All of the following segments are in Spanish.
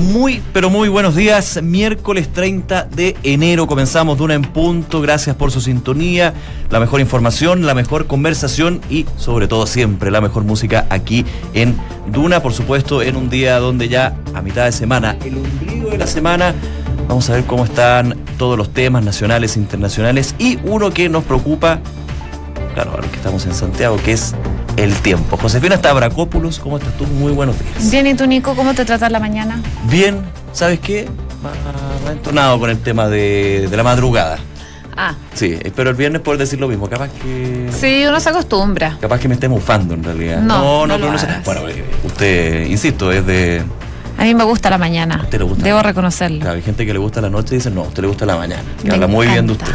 Muy, pero muy buenos días. Miércoles 30 de enero comenzamos Duna en punto. Gracias por su sintonía. La mejor información, la mejor conversación y sobre todo siempre la mejor música aquí en Duna. Por supuesto, en un día donde ya a mitad de semana, el ombligo de la semana, vamos a ver cómo están todos los temas nacionales e internacionales. Y uno que nos preocupa, claro, a los que estamos en Santiago, que es el tiempo. Josefina Stavrakopoulos, ¿cómo estás tú? Muy buenos días. Bien, ¿y tú, Nico? ¿Cómo te tratas la mañana? Bien, ¿sabes qué? Me ha entonado con el tema de la madrugada. Ah. Sí, espero el viernes poder decir lo mismo. Capaz que... Sí, uno se acostumbra. Capaz que me esté mufando en realidad. No, pero no sé. Bueno, usted, insisto, es de... A mí me gusta la mañana. ¿A usted le gusta? Debo reconocerlo. Claro, hay gente que le gusta la noche y dice, no, a usted le gusta la mañana. Que Me habla muy bien de encanta.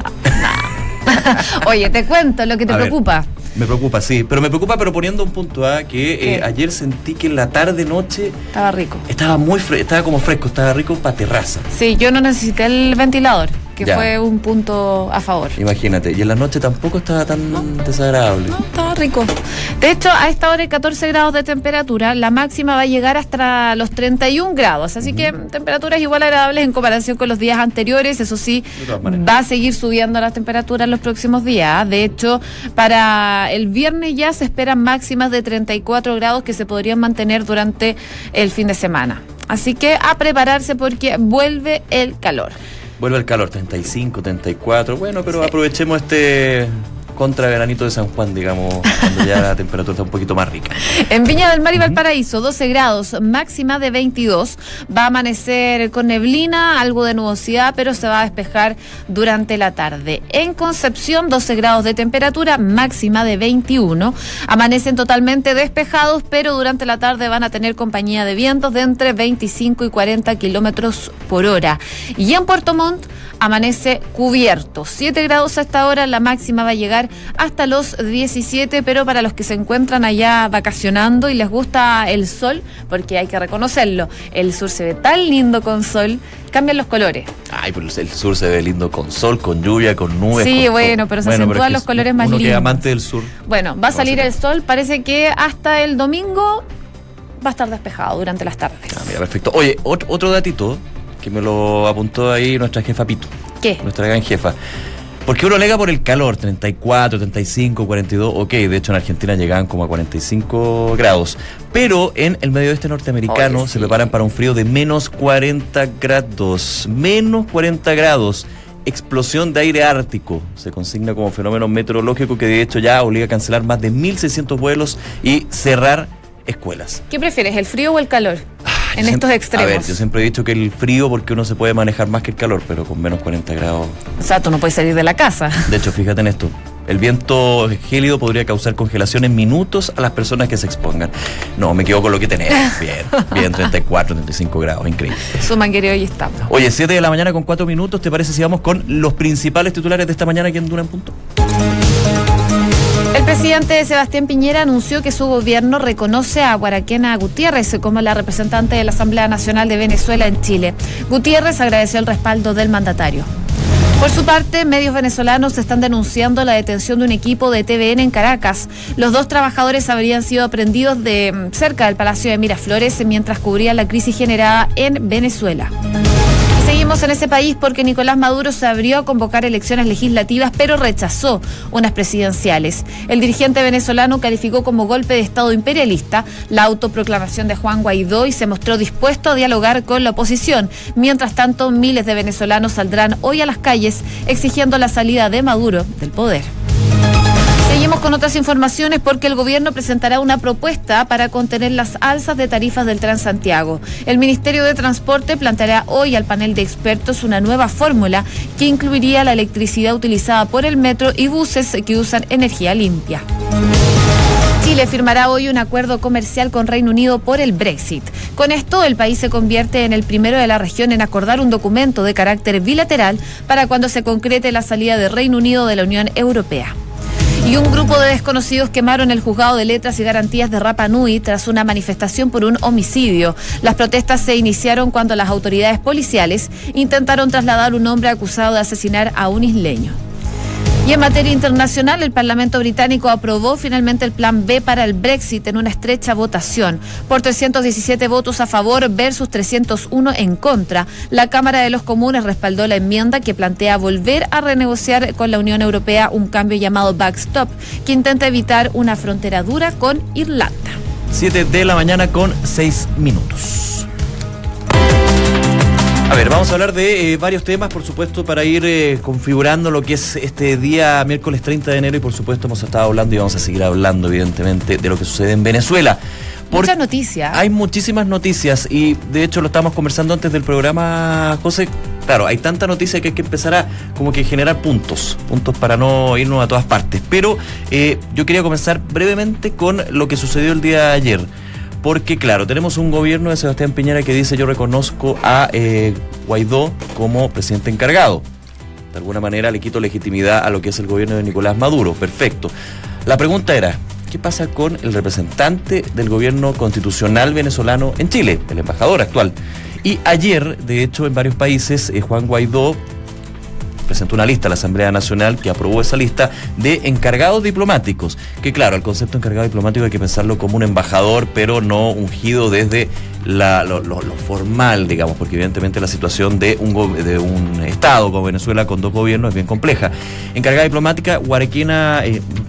usted. Oye, te cuento lo que te preocupa. Me preocupa, sí, pero me preocupa, pero poniendo un punto A, que ayer sentí que en la tarde-noche Estaba rico. estaba estaba como fresco, estaba rico para terraza. Sí, yo no necesité el ventilador, que Ya. fue un punto a favor. Imagínate, y en la noche tampoco estaba tan desagradable. No, estaba rico. De hecho, a esta hora hay 14 grados de temperatura. La máxima va a llegar hasta los 31 grados. Así que temperaturas igual agradables en comparación con los días anteriores. Eso sí, De todas maneras. va a seguir subiendo las temperaturas en los próximos días. De hecho, para el viernes ya se esperan máximas de 34 grados que se podrían mantener durante el fin de semana. Así que a prepararse porque vuelve el calor. Vuelve el calor, 35, 34. Bueno, pero Sí. aprovechemos este contraveranito de San Juan, digamos, cuando ya la temperatura está un poquito más rica. En Viña del Mar y Valparaíso, 12 grados, máxima de 22. Va a amanecer con neblina, algo de nubosidad, pero se va a despejar durante la tarde. En Concepción, 12 grados de temperatura, máxima de 21. Amanecen totalmente despejados, pero durante la tarde van a tener compañía de vientos de entre 25 y 40 kilómetros por hora. Y en Puerto Montt, amanece cubierto. 7 grados a esta hora, la máxima va a llegar hasta los 17, pero para los que se encuentran allá vacacionando y les gusta el sol, porque hay que reconocerlo, el sur se ve tan lindo con sol, cambian los colores. Ay, pues el sur se ve lindo con sol, con lluvia, con nubes. Sí, con bueno, pero se acentúan es que los colores más uno que es lindos. amante del sur. Bueno, va a salir No sé. el sol, parece que hasta el domingo va a estar despejado durante las tardes. Ah, mira, perfecto. Oye, otro datito que me lo apuntó ahí nuestra jefa Pitu. ¿Qué? Nuestra gran jefa. Porque uno alega por el calor, 34, 35, 42, ok, de hecho en Argentina llegaban como a 45 grados, pero en el medio oeste norteamericano Oye, se sí. preparan para un frío de menos 40 grados, explosión de aire ártico, se consigna como fenómeno meteorológico que de hecho ya obliga a cancelar más de 1.600 vuelos y cerrar escuelas. ¿Qué prefieres, el frío o el calor? En Yo estos siempre- extremos. A ver, yo siempre he dicho que el frío porque uno se puede manejar más que el calor, pero con menos 40 grados. O sea, tú no puedes salir de la casa. De hecho, fíjate en esto. El viento gélido podría causar congelación en minutos a las personas que se expongan. No, me quedo con lo que tenés. Bien, 34, 35 grados, increíble. Suman, querido, y estamos. Oye, 7 de la mañana con 4 minutos, ¿te parece si vamos con los principales titulares de esta mañana aquí en Duna en Punto? El presidente Sebastián Piñera anunció que su gobierno reconoce a Guaraquena Gutiérrez como la representante de la Asamblea Nacional de Venezuela en Chile. Gutiérrez agradeció el respaldo del mandatario. Por su parte, medios venezolanos están denunciando la detención de un equipo de TVN en Caracas. Los 2 trabajadores habrían sido aprendidos de cerca del Palacio de Miraflores mientras cubrían la crisis generada en Venezuela. Seguimos en ese país porque Nicolás Maduro se abrió a convocar elecciones legislativas, pero rechazó unas presidenciales. El dirigente venezolano calificó como golpe de Estado imperialista la autoproclamación de Juan Guaidó y se mostró dispuesto a dialogar con la oposición. Mientras tanto, miles de venezolanos saldrán hoy a las calles exigiendo la salida de Maduro del poder. Seguimos con otras informaciones porque el gobierno presentará una propuesta para contener las alzas de tarifas del Transantiago. El Ministerio de Transporte planteará hoy al panel de expertos una nueva fórmula que incluiría la electricidad utilizada por el metro y buses que usan energía limpia. Chile firmará hoy un acuerdo comercial con Reino Unido por el Brexit. Con esto, el país se convierte en el primero de la región en acordar un documento de carácter bilateral para cuando se concrete la salida de Reino Unido de la Unión Europea. Y un grupo de desconocidos quemaron el juzgado de letras y garantías de Rapa Nui tras una manifestación por un homicidio. Las protestas se iniciaron cuando las autoridades policiales intentaron trasladar un hombre acusado de asesinar a un isleño. Y en materia internacional, el Parlamento británico aprobó finalmente el plan B para el Brexit en una estrecha votación. Por 317 votos a favor versus 301 en contra, la Cámara de los Comunes respaldó la enmienda que plantea volver a renegociar con la Unión Europea un cambio llamado backstop, que intenta evitar una frontera dura con Irlanda. 7 de la mañana con 6 minutos. A ver, vamos a hablar de varios temas, por supuesto, para ir configurando lo que es este día miércoles 30 de enero y por supuesto hemos estado hablando y vamos a seguir hablando, evidentemente, de lo que sucede en Venezuela. Muchas noticias. Hay muchísimas noticias y de hecho lo estábamos conversando antes del programa, José. Claro, hay tanta noticia que hay que empezar a como que generar puntos para no irnos a todas partes. Pero yo quería comenzar brevemente con lo que sucedió el día de ayer. Porque, claro, tenemos un gobierno de Sebastián Piñera que dice: yo reconozco a Guaidó como presidente encargado. De alguna manera le quito legitimidad a lo que es el gobierno de Nicolás Maduro. Perfecto. La pregunta era: ¿qué pasa con el representante del gobierno constitucional venezolano en Chile, el embajador actual? Y ayer, de hecho, en varios países, Juan Guaidó presentó una lista a la Asamblea Nacional que aprobó esa lista de encargados diplomáticos, que claro, el concepto de encargado diplomático hay que pensarlo como un embajador, pero no ungido desde lo formal, digamos, porque evidentemente la situación de un Estado como Venezuela con dos gobiernos es bien compleja. Encargada diplomática, Guaraquena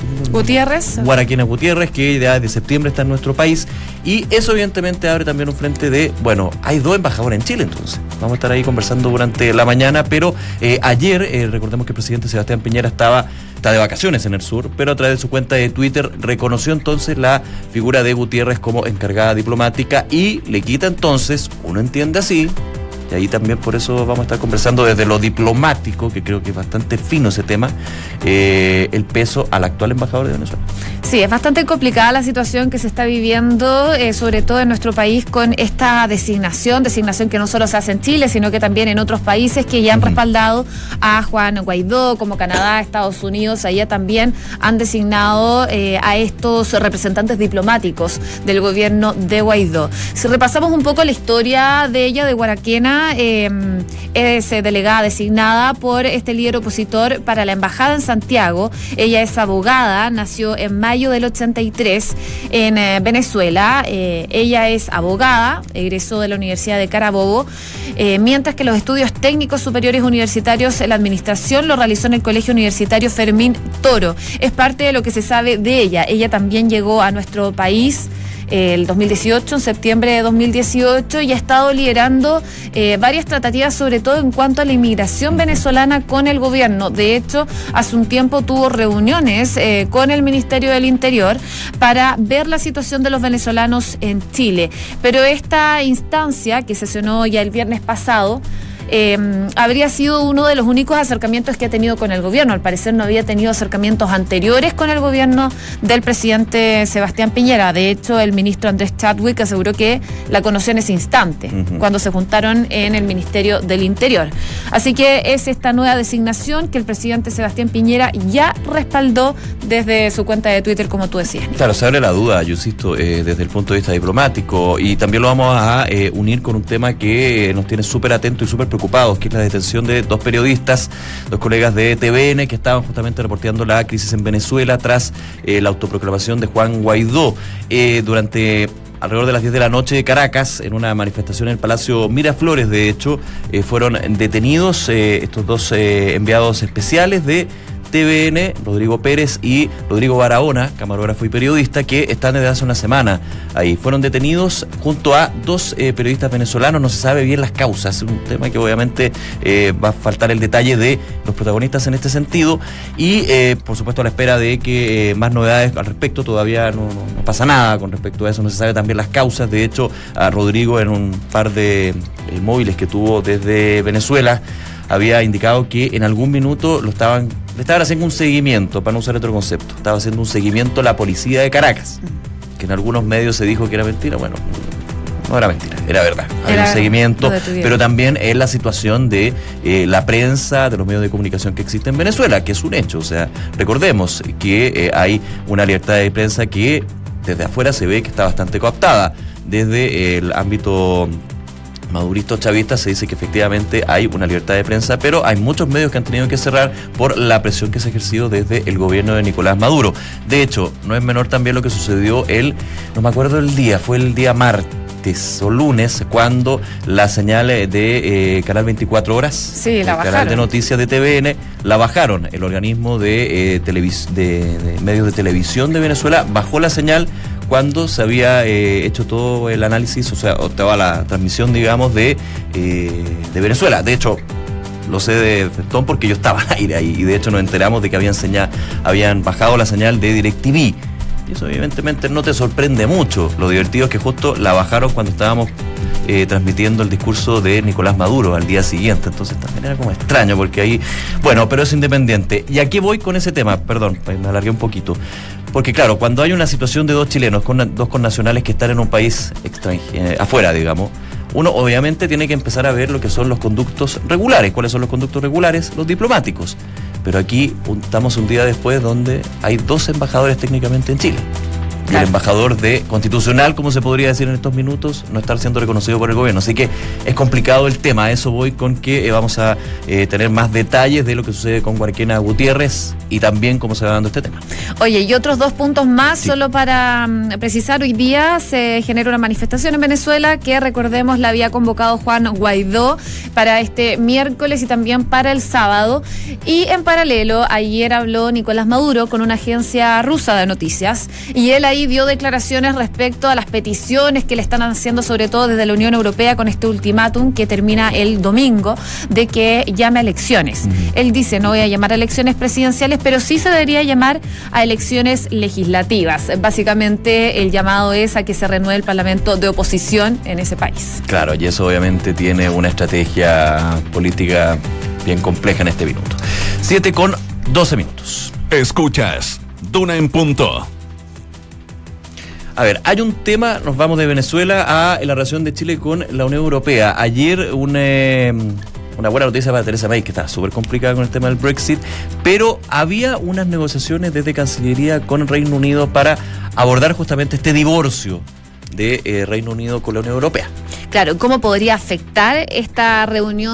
Gutiérrez, que ya desde septiembre está en nuestro país, y eso evidentemente abre también un frente de, bueno, hay dos embajadores en Chile, entonces vamos a estar ahí conversando durante la mañana, pero ayer recordemos que el presidente Sebastián Piñera está de vacaciones en el sur, pero a través de su cuenta de Twitter reconoció entonces la figura de Gutiérrez como encargada diplomática y le quita entonces, uno entiende así, y ahí también por eso vamos a estar conversando desde lo diplomático, que creo que es bastante fino ese tema, el peso al actual embajador de Venezuela. Sí, es bastante complicada la situación que se está viviendo, sobre todo en nuestro país, con esta designación que no solo se hace en Chile, sino que también en otros países que ya han respaldado a Juan Guaidó, como Canadá, Estados Unidos. Allá también han designado a estos representantes diplomáticos del gobierno de Guaidó. Si repasamos un poco la historia de ella, de Guaraquena, es delegada designada por este líder opositor para la embajada en Santiago. Ella es abogada, nació en mayo del 83 en Venezuela. Ella es abogada, egresó de la Universidad de Carabobo, mientras que los estudios técnicos superiores universitarios en la administración lo realizó en el Colegio Universitario Fermín Toro. Es parte de lo que se sabe de ella. Ella también llegó a nuestro país el 2018, en septiembre de 2018, y ha estado liderando varias tratativas, sobre todo en cuanto a la inmigración venezolana con el gobierno. De hecho, hace un tiempo tuvo reuniones con el Ministerio del Interior para ver la situación de los venezolanos en Chile. Pero esta instancia, que sesionó ya el viernes pasado, habría sido uno de los únicos acercamientos que ha tenido con el gobierno. Al parecer no había tenido acercamientos anteriores con el gobierno del presidente Sebastián Piñera. De hecho, el ministro Andrés Chadwick aseguró que la conoció en ese instante, cuando se juntaron en el Ministerio del Interior. Así que es esta nueva designación que el presidente Sebastián Piñera ya respaldó desde su cuenta de Twitter, como tú decías. Claro, se abre la duda, yo insisto, desde el punto de vista diplomático, y también lo vamos a unir con un tema que nos tiene súper atentos y súper preocupados, que es la detención de dos periodistas, dos colegas de TVN, que estaban justamente reporteando la crisis en Venezuela tras la autoproclamación de Juan Guaidó. Durante alrededor de las 10 de la noche de Caracas, en una manifestación en el Palacio Miraflores, de hecho, fueron detenidos estos dos enviados especiales de TVN, Rodrigo Pérez y Rodrigo Barahona, camarógrafo y periodista, que están desde hace una semana ahí. Fueron detenidos junto a dos periodistas venezolanos, no se sabe bien las causas, es un tema que obviamente va a faltar el detalle de los protagonistas en este sentido, y por supuesto a la espera de que más novedades al respecto. Todavía no pasa nada con respecto a eso, no se sabe también las causas. De hecho, a Rodrigo, en un par de móviles que tuvo desde Venezuela, había indicado que en algún minuto le estaban haciendo un seguimiento, para no usar otro concepto, estaba haciendo un seguimiento a la policía de Caracas, que en algunos medios se dijo que era mentira. Bueno, no era mentira, era verdad, había un seguimiento, pero también es la situación de la prensa, de los medios de comunicación que existen en Venezuela, que es un hecho. O sea, recordemos que hay una libertad de prensa que desde afuera se ve que está bastante cooptada, desde el ámbito maduristas o chavistas, se dice que efectivamente hay una libertad de prensa, pero hay muchos medios que han tenido que cerrar por la presión que se ha ejercido desde el gobierno de Nicolás Maduro. De hecho, no es menor también lo que sucedió no me acuerdo el día, fue el día martes o lunes, cuando la señal de Canal 24 Horas, sí, la bajaron. Canal de noticias de TVN, la bajaron. El organismo de medios de televisión de Venezuela bajó la señal cuando se había hecho todo el análisis, o sea, toda la transmisión, digamos, de Venezuela. De hecho, lo sé de frentón porque yo estaba al aire ahí, y de hecho nos enteramos de que habían bajado la señal de DirecTV. Y eso evidentemente no te sorprende mucho. Lo divertido es que justo la bajaron cuando estábamos transmitiendo el discurso de Nicolás Maduro al día siguiente. Entonces también era como extraño, porque ahí... Bueno, pero es independiente. ¿Y a qué voy con ese tema? Perdón, me alargué un poquito. Porque claro, cuando hay una situación de dos chilenos, dos connacionales que están en un país afuera, digamos, uno obviamente tiene que empezar a ver lo que son los conductos regulares. ¿Cuáles son los conductos regulares? Los diplomáticos. Pero aquí estamos un día después donde hay 2 embajadores técnicamente en Chile. Y el embajador constitucional, como se podría decir en estos minutos, no está siendo reconocido por el gobierno. Así que es complicado el tema. A eso voy, con que vamos a tener más detalles de lo que sucede con Guaraquena Gutiérrez y también cómo se va dando este tema. Oye, y otros 2 puntos más, sí. Solo para precisar, hoy día se genera una manifestación en Venezuela que, recordemos, la había convocado Juan Guaidó para este miércoles y también para el sábado. Y en paralelo, ayer habló Nicolás Maduro con una agencia rusa de noticias, y él ahí dio declaraciones respecto a las peticiones que le están haciendo, sobre todo desde la Unión Europea, con este ultimátum que termina el domingo, de que llame a elecciones. Él dice: no voy a llamar a elecciones presidenciales, pero sí se debería llamar a elecciones legislativas. Básicamente el llamado es a que se renueve el parlamento de oposición en ese país. Claro, y eso obviamente tiene una estrategia política bien compleja en este minuto. 7:12. Escuchas Duna en Punto. A ver, hay un tema, nos vamos de Venezuela a la relación de Chile con la Unión Europea. Ayer una buena noticia para Theresa May, que está súper complicada con el tema del Brexit, pero había unas negociaciones desde Cancillería con el Reino Unido para abordar justamente este divorcio de Reino Unido con la Unión Europea. Claro, ¿cómo podría afectar esta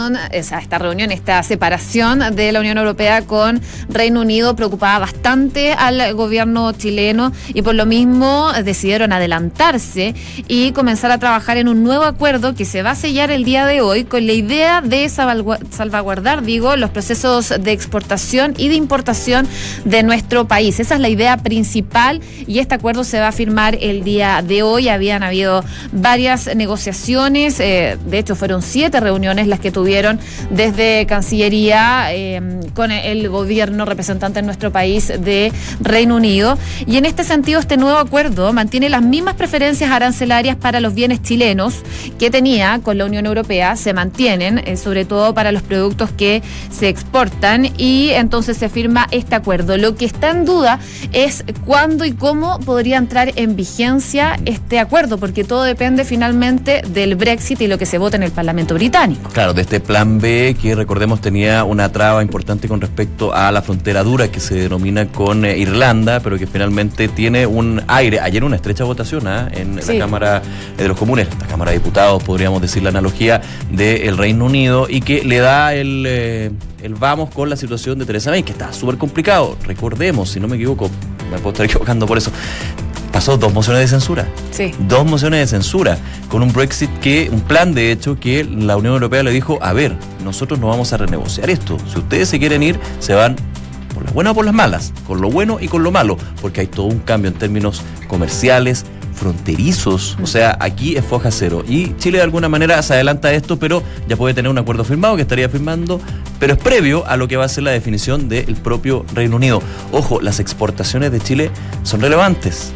separación de la Unión Europea con Reino Unido? Preocupaba bastante al gobierno chileno, y por lo mismo decidieron adelantarse y comenzar a trabajar en un nuevo acuerdo que se va a sellar el día de hoy, con la idea de salvaguardar, los procesos de exportación y de importación de nuestro país. Esa es la idea principal, y este acuerdo se va a firmar el día de hoy. Habían habido varias negociaciones. De hecho, fueron 7 reuniones las que tuvieron desde Cancillería con el gobierno representante en nuestro país de Reino Unido. Y en este sentido, este nuevo acuerdo mantiene las mismas preferencias arancelarias para los bienes chilenos que tenía con la Unión Europea. Se mantienen, sobre todo para los productos que se exportan, y entonces se firma este acuerdo. Lo que está en duda es cuándo y cómo podría entrar en vigencia este acuerdo, porque todo depende finalmente del Brexit y lo que se vota en el Parlamento británico. Claro, de este plan B, que recordemos tenía una traba importante con respecto a la frontera dura, que se denomina con Irlanda, pero que finalmente tiene un aire. Ayer una estrecha votación en la Cámara de los Comunes, la Cámara de Diputados, podríamos decir la analogía del Reino Unido, y que le da el vamos con la situación de Theresa May, que está súper complicado. Recordemos, si no me equivoco, me puedo estar equivocando por eso, pasó 2 mociones de censura. Sí. 2 mociones de censura con un Brexit un plan de hecho que la Unión Europea le dijo: a ver, nosotros no vamos a renegociar esto. Si ustedes se quieren ir, se van por las buenas o por las malas, con lo bueno y con lo malo, porque hay todo un cambio en términos comerciales, fronterizos. O sea, aquí es foja cero. Y Chile de alguna manera se adelanta a esto, pero ya puede tener un acuerdo firmado, que estaría firmando, pero es previo a lo que va a ser la definición del propio Reino Unido. Ojo, las exportaciones de Chile son relevantes.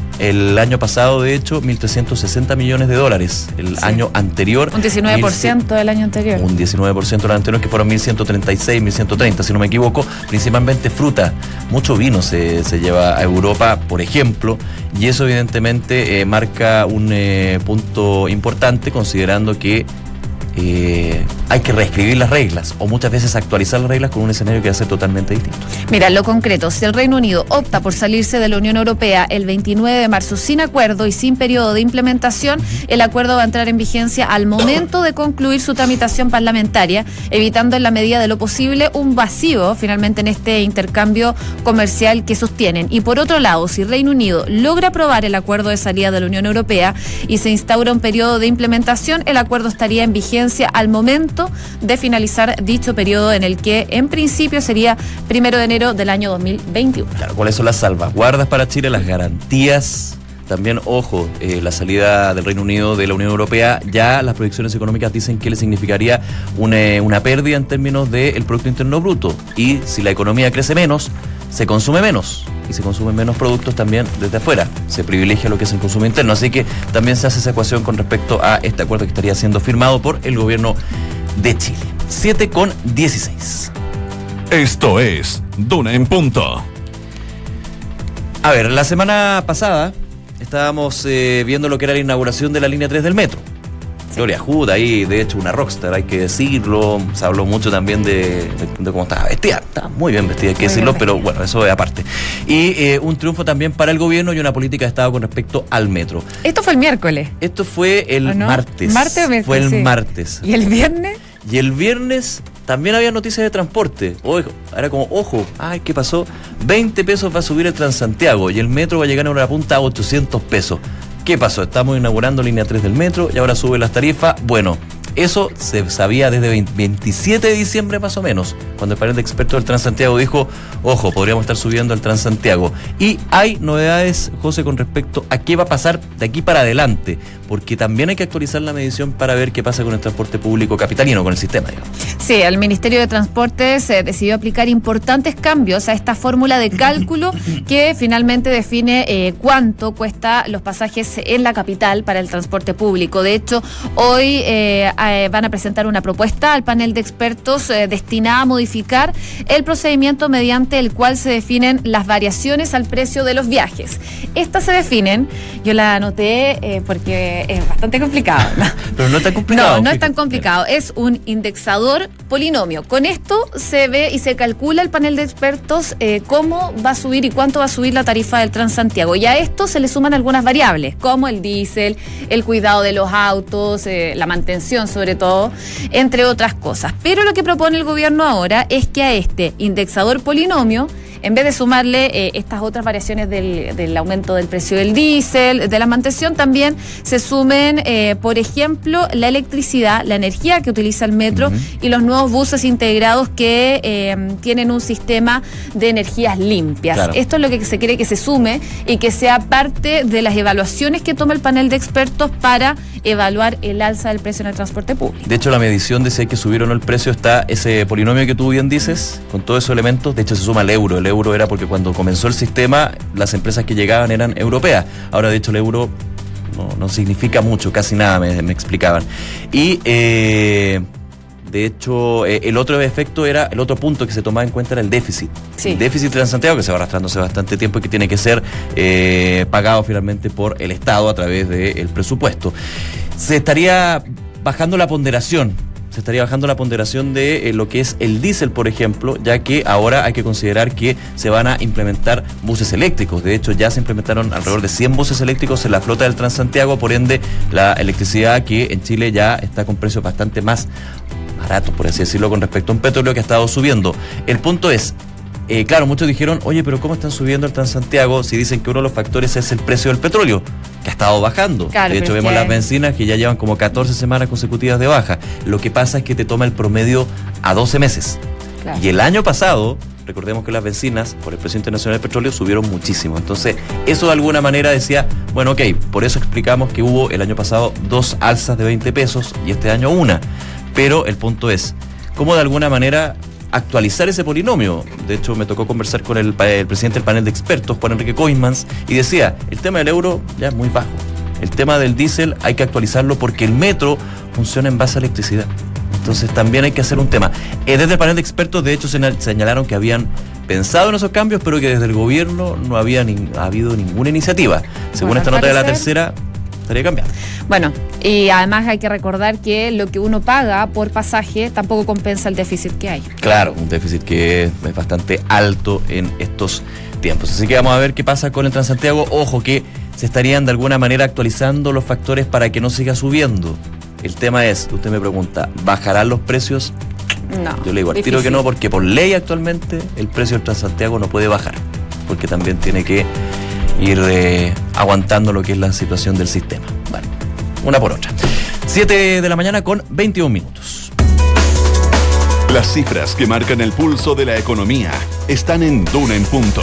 El año pasado, de hecho, 1.360 millones de dólares. El año anterior... Un 19% del año anterior. Un 19% del año anterior, que fueron 1.136, 1.130, si no me equivoco. Principalmente fruta. Mucho vino se lleva a Europa, por ejemplo. Y eso evidentemente marca un punto importante, considerando que hay que reescribir las reglas o muchas veces actualizar las reglas con un escenario que va a ser totalmente distinto. Mira, lo concreto, si el Reino Unido opta por salirse de la Unión Europea el 29 de marzo sin acuerdo y sin periodo de implementación, el acuerdo va a entrar en vigencia al momento de concluir su tramitación parlamentaria, evitando en la medida de lo posible un vacío finalmente en este intercambio comercial que sostienen. Y por otro lado, si Reino Unido logra aprobar el acuerdo de salida de la Unión Europea y se instaura un periodo de implementación, el acuerdo estaría en vigencia al momento de finalizar dicho periodo, en el que en principio sería 1 de enero del año 2021. Claro, ¿cuáles son las salvaguardas para Chile? Las garantías. También, ojo, la salida del Reino Unido de la Unión Europea, ya las proyecciones económicas dicen que le significaría una pérdida en términos del Producto Interno Bruto. Y si la economía crece menos, se consume menos. Y se consumen menos productos también desde afuera. Se privilegia lo que es el consumo interno. Así que también se hace esa ecuación con respecto a este acuerdo que estaría siendo firmado por el gobierno de Chile. 7:16. Esto es Duna en Punto. A ver, la semana pasada estábamos viendo lo que era la inauguración de la línea 3 del metro. Gloria Hood, ahí de hecho una rockstar, hay que decirlo. Se habló mucho también de cómo estaba vestida. Estaba muy bien vestida, hay que decirlo, pero bueno, eso es aparte. Y un triunfo también para el gobierno y una política de Estado con respecto al metro. Esto fue el miércoles. Esto fue el martes. ¿Martes o miércoles? Fue el sí. martes. ¿Y el viernes? Y el viernes también había noticias de transporte. Era como, ojo, ay, ¿qué pasó? 20 pesos va a subir el Transantiago y el metro va a llegar a una punta a 800 pesos. ¿Qué pasó? Estamos inaugurando línea 3 del metro y ahora suben las tarifas. Bueno, eso se sabía desde 27 de diciembre más o menos, cuando el panel de expertos del Transantiago dijo, ojo, podríamos estar subiendo al Transantiago. Y hay novedades, José, con respecto a qué va a pasar de aquí para adelante, porque también hay que actualizar la medición para ver qué pasa con el transporte público capitalino, con el sistema, digamos. Sí, el Ministerio de Transportes decidió aplicar importantes cambios a esta fórmula de cálculo que finalmente define cuánto cuesta los pasajes en la capital para el transporte público. De hecho, hoy van a presentar una propuesta al panel de expertos destinada a modificar el procedimiento mediante el cual se definen las variaciones al precio de los viajes. Estas se definen, yo la anoté porque es bastante complicado, ¿no? Pero no es tan complicado. No es tan complicado, es un indexador polinomio. Con esto se ve y se calcula el panel de expertos cómo va a subir y cuánto va a subir la tarifa del Transantiago. Y a esto se le suman algunas variables, como el diésel, el cuidado de los autos, la mantención sobre todo, entre otras cosas. Pero lo que propone el gobierno ahora es que a este indexador polinomio, en vez de sumarle estas otras variaciones del aumento del precio del diésel, de la mantención, también se sumen, por ejemplo, la electricidad, la energía que utiliza el metro y los nuevos buses integrados que tienen un sistema de energías limpias. Claro. Esto es lo que se quiere que se sume y que sea parte de las evaluaciones que toma el panel de expertos para evaluar el alza del precio en el transporte público. De hecho, la medición de si hay que subir o no el precio está ese polinomio que tú bien dices, con todos esos elementos. De hecho, se suma el euro. El euro era porque cuando comenzó el sistema, las empresas que llegaban eran europeas. Ahora, de hecho, el euro no significa mucho, casi nada, me explicaban. Y, de hecho, el otro efecto era, el otro punto que se tomaba en cuenta era el déficit. Sí. El déficit de Santiago, que se va arrastrando hace bastante tiempo y que tiene que ser pagado finalmente por el Estado a través del presupuesto. Se estaría bajando la ponderación. De lo que es el diésel, por ejemplo, ya que ahora hay que considerar que se van a implementar buses eléctricos. De hecho, ya se implementaron alrededor de 100 buses eléctricos en la flota del Transantiago, por ende, la electricidad que en Chile ya está con precios bastante más baratos, por así decirlo, con respecto a un petróleo que ha estado subiendo. El punto es, claro, muchos dijeron, oye, pero ¿cómo están subiendo el Transantiago si dicen que uno de los factores es el precio del petróleo, que ha estado bajando? Claro, de hecho, vemos las bencinas que ya llevan como 14 semanas consecutivas de baja. Lo que pasa es que te toma el promedio a 12 meses. Claro. Y el año pasado, recordemos que las bencinas, por el precio internacional del petróleo, subieron muchísimo. Entonces, eso de alguna manera decía, bueno, ok, por eso explicamos que hubo el año pasado 2 alzas de 20 pesos y este año una. Pero el punto es, ¿cómo de alguna manera actualizar ese polinomio? De hecho, me tocó conversar con el presidente del panel de expertos, Juan Enrique Koismans, y decía, el tema del euro ya es muy bajo. El tema del diésel hay que actualizarlo porque el metro funciona en base a electricidad. Entonces también hay que hacer un tema. Desde el panel de expertos, de hecho, señalaron que habían pensado en esos cambios, pero que desde el gobierno no había habido ninguna iniciativa. Según esta nota de La Tercera, estaría cambiando. Bueno, y además hay que recordar que lo que uno paga por pasaje tampoco compensa el déficit que hay. Claro, un déficit que es bastante alto en estos tiempos. Así que vamos a ver qué pasa con el Transantiago. Ojo que se estarían de alguna manera actualizando los factores para que no siga subiendo. El tema es, usted me pregunta, ¿bajarán los precios? No. Yo le digo al difícil. tiro que no, porque por ley actualmente el precio del Transantiago no puede bajar, porque también tiene que ir aguantando lo que es la situación del sistema. Bueno, una por otra. 7 de la mañana con 21 minutos. Las cifras que marcan el pulso de la economía están en Duna en Punto.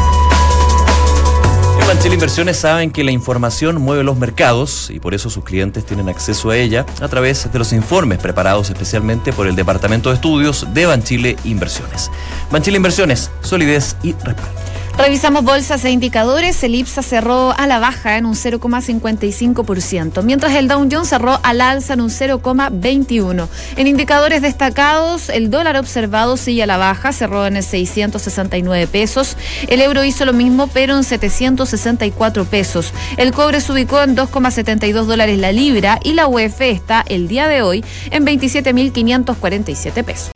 En Banchile Inversiones saben que la información mueve los mercados y por eso sus clientes tienen acceso a ella a través de los informes preparados especialmente por el Departamento de Estudios de Banchile Inversiones. Banchile Inversiones, solidez y respaldo. Revisamos bolsas e indicadores. El IPSA cerró a la baja en un 0,55%, mientras el Dow Jones cerró al alza en un 0,21%. En indicadores destacados, el dólar observado sigue a la baja, cerró en el 669 pesos. El euro hizo lo mismo, pero en 764 pesos. El cobre se ubicó en $2,72 la libra y la UF está el día de hoy en 27.547 pesos.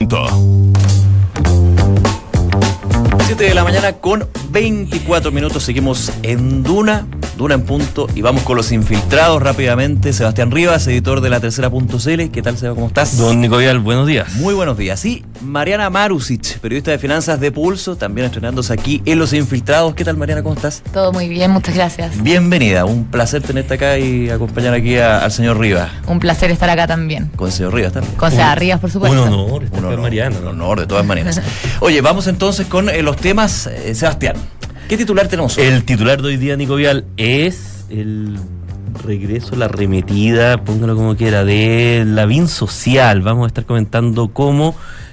7 de la mañana con 24 minutos, seguimos en Duna en Punto y vamos con los infiltrados rápidamente. Sebastián Rivas, editor de La Tercera.cl. ¿Qué tal, Seba? ¿Cómo estás? Don Nico Vial, buenos días. Muy buenos días. Y Mariana Marusic, periodista de finanzas de Pulso, también estrenándose aquí en Los Infiltrados. ¿Qué tal, Mariana? ¿Cómo estás? Todo muy bien, muchas gracias. Bienvenida, un placer tenerte acá y acompañar aquí al señor Rivas. Un placer estar acá también. Con el señor Rivas también. Con Seba Rivas, por supuesto. Un honor estar con Mariana. Un honor, de todas maneras. Oye, vamos entonces con los temas. Sebastián, ¿qué titular tenemos hoy? El titular de hoy día, Nico Vial, es el regreso, la arremetida, póngalo como quiera, de Lavín Social. Vamos a estar comentando cómo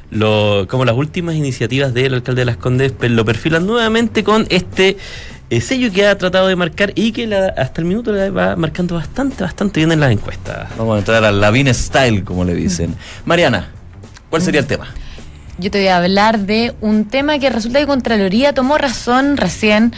las últimas iniciativas del alcalde de Las Condes lo perfilan nuevamente con este sello que ha tratado de marcar y que hasta el minuto le va marcando bastante bien en las encuestas. Vamos a entrar al Lavín Style, como le dicen. Mariana, ¿cuál sería el tema? Yo te voy a hablar de un tema que resulta que Contraloría tomó razón recién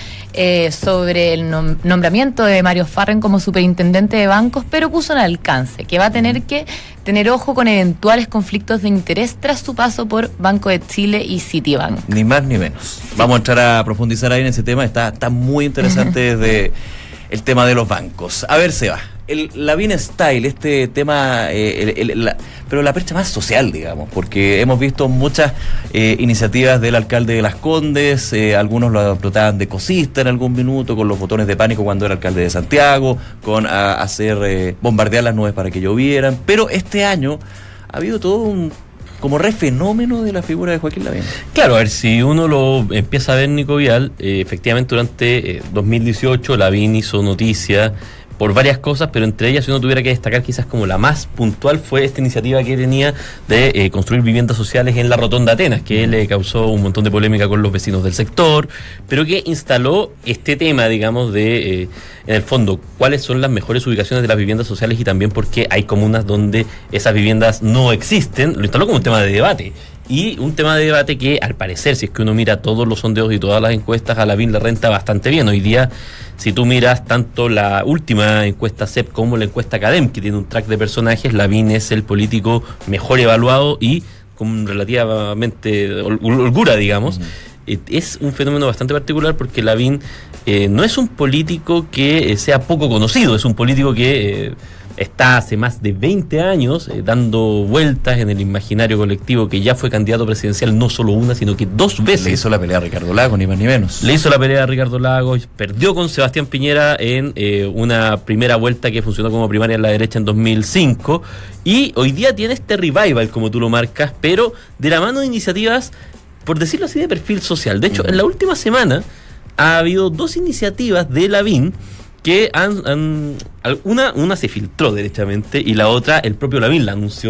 sobre el nombramiento de Mario Farren como superintendente de bancos, pero puso un alcance, que va a tener que tener ojo con eventuales conflictos de interés tras su paso por Banco de Chile y Citibank. Ni más ni menos. Vamos a entrar a profundizar ahí en ese tema, está muy interesante desde el tema de los bancos. A ver, Seba, el Lavín Style, este tema, pero la percha más social, digamos, porque hemos visto muchas iniciativas del alcalde de Las Condes, algunos lo trataban de cosista en algún minuto, con los botones de pánico cuando era alcalde de Santiago, con hacer bombardear las nubes para que llovieran, pero este año ha habido todo un como fenómeno de la figura de Joaquín Lavín. Claro, a ver, si uno lo empieza a ver, Nico Vial, efectivamente durante 2018 Lavín hizo noticia por varias cosas, pero entre ellas, si uno tuviera que destacar quizás como la más puntual, fue esta iniciativa que tenía de construir viviendas sociales en la Rotonda Atenas, que le causó un montón de polémica con los vecinos del sector, pero que instaló este tema, digamos, de, en el fondo, cuáles son las mejores ubicaciones de las viviendas sociales y también porque hay comunas donde esas viviendas no existen. Lo instaló como un tema de debate. Y un tema de debate que, al parecer, si es que uno mira todos los sondeos y todas las encuestas, a Lavín le renta bastante bien. Hoy día, si tú miras tanto la última encuesta CEP como la encuesta CADEM, que tiene un track de personajes, Lavín es el político mejor evaluado y con relativamente holgura, digamos. Es un fenómeno bastante particular porque Lavín no es un político que sea poco conocido, es un político que está hace más de 20 años dando vueltas en el imaginario colectivo, que ya fue candidato presidencial no solo una, sino que 2 veces. Le hizo la pelea a Ricardo Lagos, ni más ni menos. Le hizo la pelea a Ricardo Lagos, perdió con Sebastián Piñera en una primera vuelta que funcionó como primaria en la derecha en 2005, y hoy día tiene este revival, como tú lo marcas, pero de la mano de iniciativas, por decirlo así, de perfil social. De hecho, en la última semana ha habido 2 iniciativas de Lavín que una se filtró derechamente y la otra el propio Lavín la anunció,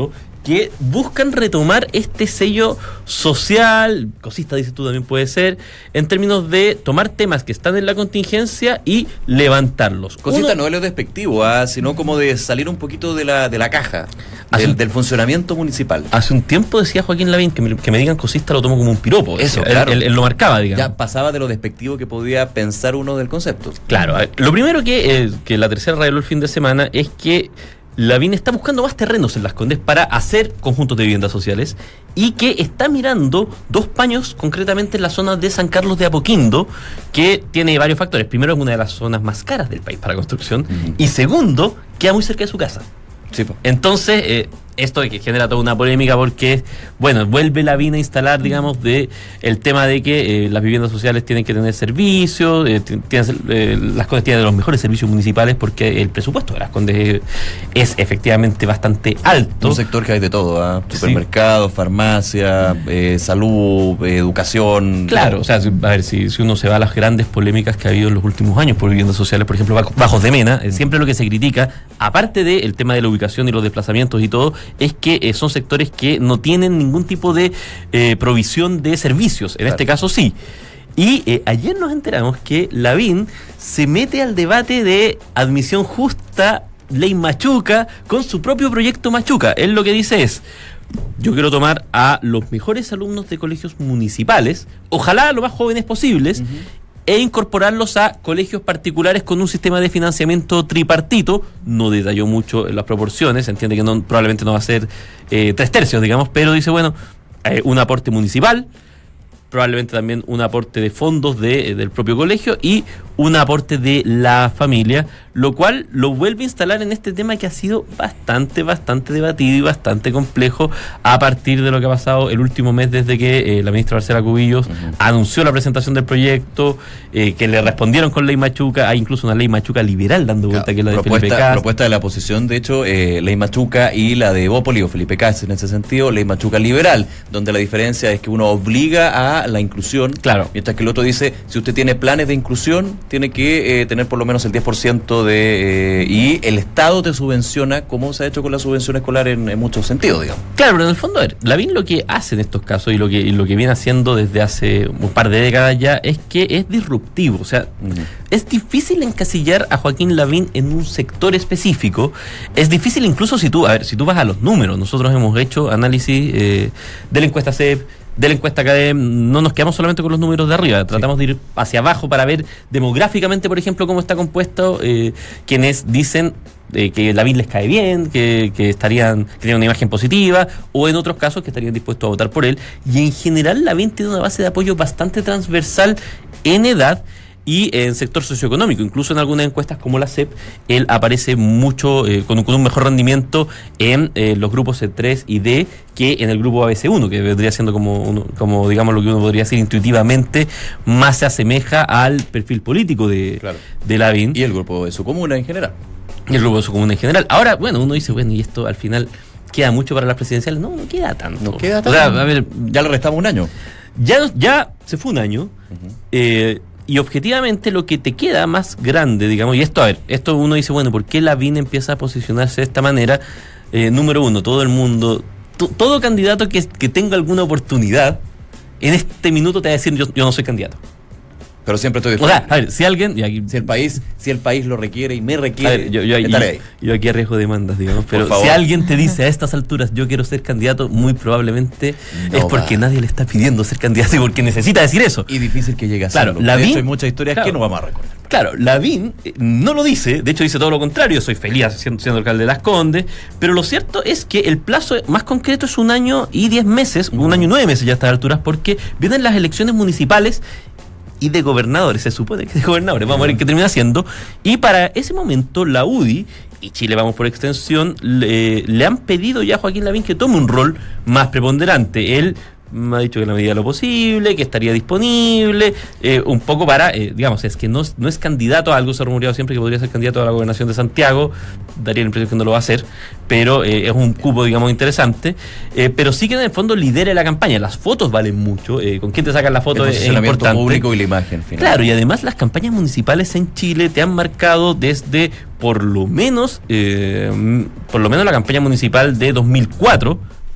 que buscan retomar este sello social, cosista dices tú también puede ser, en términos de tomar temas que están en la contingencia y levantarlos. Cosista no es lo despectivo, sino como de salir un poquito de la caja, del funcionamiento municipal. Hace un tiempo decía Joaquín Lavín que me digan cosista lo tomo como un piropo. Eso, claro. Él lo marcaba, digamos. Ya pasaba de lo despectivo que podía pensar uno del concepto. Claro, lo primero que la tercera reveló el fin de semana es que Lavín está buscando más terrenos en Las Condes para hacer conjuntos de viviendas sociales y que está mirando 2 paños concretamente en la zona de San Carlos de Apoquindo, que tiene varios factores. Primero, es una de las zonas más caras del país para construcción, y segundo, queda muy cerca de su casa. Sí, po. Entonces, esto que genera toda una polémica porque, bueno, vuelve Lavín a instalar, digamos, el tema de que las viviendas sociales tienen que tener servicios, Las Condes tienen de los mejores servicios municipales porque el presupuesto de Las Condes es efectivamente bastante alto. Un sector que hay de todo, supermercados, farmacia, salud, educación. Claro, o sea, a ver, si uno se va a las grandes polémicas que ha habido en los últimos años por viviendas sociales, por ejemplo, Bajos de Mena, siempre lo que se critica, aparte del tema de la ubicación y los desplazamientos y todo, es que son sectores que no tienen ningún tipo de provisión de servicios. En este caso sí. Y ayer nos enteramos que Lavín se mete al debate de admisión justa, ley Machuca, con su propio proyecto Machuca. Él lo que dice es: yo quiero tomar a los mejores alumnos de colegios municipales, ojalá lo más jóvenes posibles, e incorporarlos a colegios particulares con un sistema de financiamiento tripartito. No detalló mucho las proporciones, se entiende que probablemente no va a ser 3/3, digamos, pero dice, bueno, un aporte municipal, probablemente también un aporte de fondos del propio colegio y un aporte de la familia, lo cual lo vuelve a instalar en este tema que ha sido bastante debatido y bastante complejo a partir de lo que ha pasado el último mes desde que la ministra Marcela Cubillos anunció la presentación del proyecto, que le respondieron con ley Machuca. Hay incluso una ley Machuca liberal dando vuelta, que es la de Felipe Cas. Propuesta de la oposición, de hecho, ley Machuca, y la de Bópoli o Felipe Cas en ese sentido, ley Machuca liberal, donde la diferencia es que uno obliga a la inclusión, claro, mientras que el otro dice, si usted tiene planes de inclusión, tiene que tener por lo menos el 10% y el Estado te subvenciona, como se ha hecho con la subvención escolar en muchos sentidos, digamos. Claro, pero en el fondo, a ver, Lavín lo que hace en estos casos y lo que viene haciendo desde hace un par de décadas ya es que es disruptivo. O sea, es difícil encasillar a Joaquín Lavín en un sector específico. Es difícil incluso si tú vas a los números. Nosotros hemos hecho análisis de la encuesta CEP, de la encuesta CADEM, no nos quedamos solamente con los números de arriba, tratamos de ir hacia abajo para ver demográficamente, por ejemplo, cómo está compuesto, quienes dicen que Lavín les cae bien, que tenían una imagen positiva, o en otros casos que estarían dispuestos a votar por él. Y en general Lavín tiene una base de apoyo bastante transversal en edad y en sector socioeconómico. Incluso en algunas encuestas como la CEP, él aparece mucho con un mejor rendimiento en los grupos C3 y D que en el grupo ABC1, que vendría siendo como digamos lo que uno podría decir intuitivamente, más se asemeja al perfil político de Lavín. Y el grupo de su comuna en general. Ahora, bueno, uno dice, bueno, y esto al final queda mucho para las presidenciales. No queda tanto. No queda tanto. O sea, a ver, ya le restamos un año. Ya se fue un año. Y objetivamente lo que te queda más grande, digamos, y esto uno dice, bueno, ¿por qué Lavín empieza a posicionarse de esta manera? Número uno, todo el mundo, todo candidato que tenga alguna oportunidad, en este minuto te va a decir, yo no soy candidato. Pero siempre estoy dispuesto. O sea, a ver, si alguien... Y aquí, si el país lo requiere y me requiere, estaré ahí. Yo aquí arriesgo demandas, digamos, pero si alguien te dice a estas alturas, yo quiero ser candidato, muy probablemente es porque nadie le está pidiendo ser candidato y porque necesita decir eso. Y difícil que llegue a serlo. Claro, Lavín, de hecho, hay muchas historias que no vamos a recordar. Claro, Lavín no lo dice, de hecho dice todo lo contrario, soy feliz siendo alcalde de Las Condes, pero lo cierto es que el plazo más concreto es 1 año y 10 meses, 1 año y 9 meses ya a estas alturas, porque vienen las elecciones municipales y de gobernadores, se supone que de gobernadores, vamos a ver qué termina siendo, y para ese momento la UDI y Chile Vamos por extensión le han pedido ya a Joaquín Lavín que tome un rol más preponderante. Él me ha dicho que en la medida de lo posible, que estaría disponible, un poco para, digamos, es que no es candidato a algo, se ha rumoreado siempre que podría ser candidato a la gobernación de Santiago, daría la impresión que no lo va a hacer, pero es un cupo, digamos, interesante, pero sí que en el fondo lidere la campaña. Las fotos valen mucho, con quién te sacan la foto es importante. Público y la imagen final. Claro, y además las campañas municipales en Chile te han marcado desde por lo menos la campaña municipal de 2004,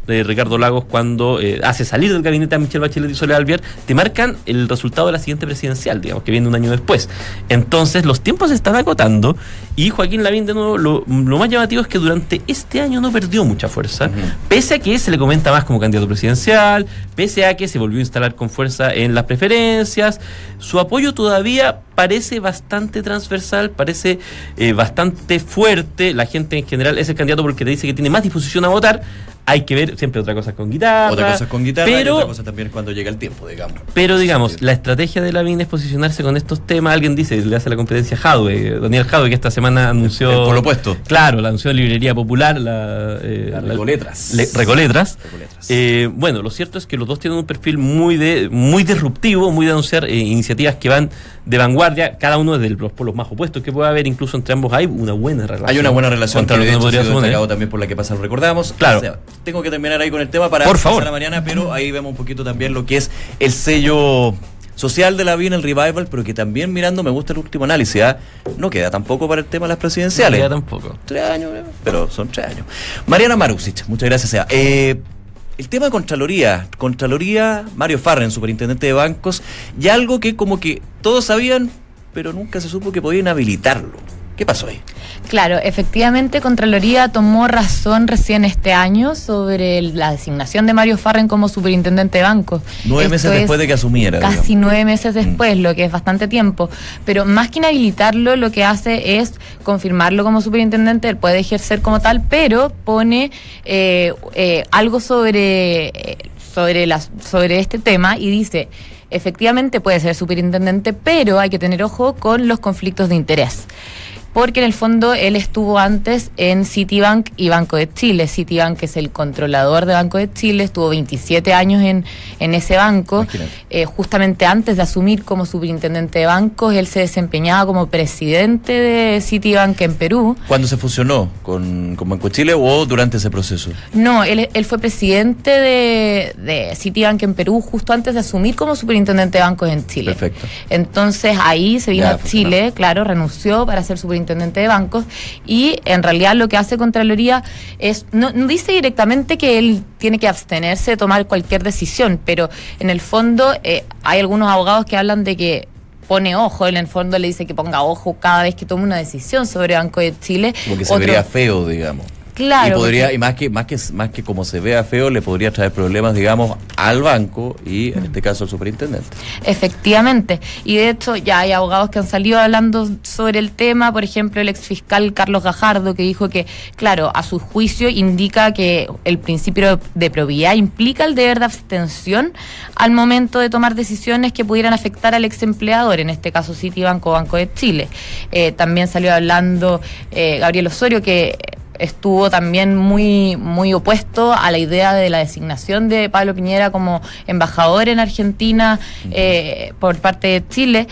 de Ricardo Lagos cuando hace salir del gabinete a Michelle Bachelet y Soledad Alvear, te marcan el resultado de la siguiente presidencial, digamos, que viene un año después. Entonces, los tiempos se están acotando y Joaquín Lavín, de nuevo, lo más llamativo es que durante este año no perdió mucha fuerza, pese a que se le comenta más como candidato presidencial, pese a que se volvió a instalar con fuerza en las preferencias. Su apoyo todavía parece bastante transversal, parece bastante fuerte. La gente en general es el candidato porque te dice que tiene más disposición a votar. Hay que ver siempre otra cosa con guitarra. Otra cosa con guitarra pero, y otra cosa también cuando llega el tiempo, digamos. Pero digamos, la estrategia de Lavín es posicionarse con estos temas. Alguien dice, le hace la competencia a Jadwe, Daniel Jadwe, que esta semana anunció... El polo opuesto. Claro, la anunció Librería Popular, la Recoletras. Recoletras. Bueno, lo cierto es que los dos tienen un perfil muy disruptivo, muy de anunciar iniciativas que van de vanguardia, cada uno desde los polos más opuestos que puede haber, incluso entre ambos hay una buena relación. Hay una buena relación, contra lo que no podría suponer. También por la que pasa, lo recordamos. Claro. O sea, tengo que terminar ahí con el tema para por favor pasar a Mariana, pero ahí vemos un poquito también lo que es el sello social de Lavín, el revival, pero que también mirando, me gusta el último análisis, no queda tampoco para el tema de las presidenciales. No queda tampoco. 3 años, pero son 3 años. Mariana Marusic, muchas gracias, Sea. El tema de Contraloría, Mario Farren, superintendente de bancos, y algo que como que todos sabían, pero nunca se supo que podían habilitarlo. ¿Qué pasó ahí? Claro, efectivamente Contraloría tomó razón recién este año sobre la designación de Mario Farren como superintendente de bancos. 9 meses después de que asumiera. Casi 9 meses después, lo que es bastante tiempo. Pero más que inhabilitarlo, lo que hace es confirmarlo como superintendente. Él puede ejercer como tal, pero pone algo sobre este tema y dice: efectivamente puede ser superintendente, pero hay que tener ojo con los conflictos de interés. Porque en el fondo él estuvo antes en Citibank y Banco de Chile. Citibank es el controlador de Banco de Chile, estuvo 27 años en ese banco. Justamente antes de asumir como superintendente de bancos, él se desempeñaba como presidente de Citibank en Perú. ¿Cuándo se fusionó con Banco de Chile o durante ese proceso? No, él fue presidente de Citibank en Perú justo antes de asumir como superintendente de bancos en Chile. Perfecto. Entonces ahí se vino a Chile, claro, renunció para ser superintendente de bancos, y en realidad lo que hace Contraloría es, no dice directamente que él tiene que abstenerse de tomar cualquier decisión, pero en el fondo hay algunos abogados que hablan de que pone ojo, en el fondo le dice que ponga ojo cada vez que tome una decisión sobre Banco de Chile. Porque se vería feo, digamos. Claro. Y podría, y más que como se vea feo, le podría traer problemas, digamos, al banco y en este caso al superintendente. Efectivamente. Y de hecho ya hay abogados que han salido hablando sobre el tema. Por ejemplo, el exfiscal Carlos Gajardo, que dijo que, claro, a su juicio indica que el principio de probidad implica el deber de abstención al momento de tomar decisiones que pudieran afectar al ex empleador, en este caso Citibank o Banco de Chile. También salió hablando Gabriel Osorio, que estuvo también muy opuesto a la idea de la designación de Pablo Piñera como embajador en Argentina por parte de Chile.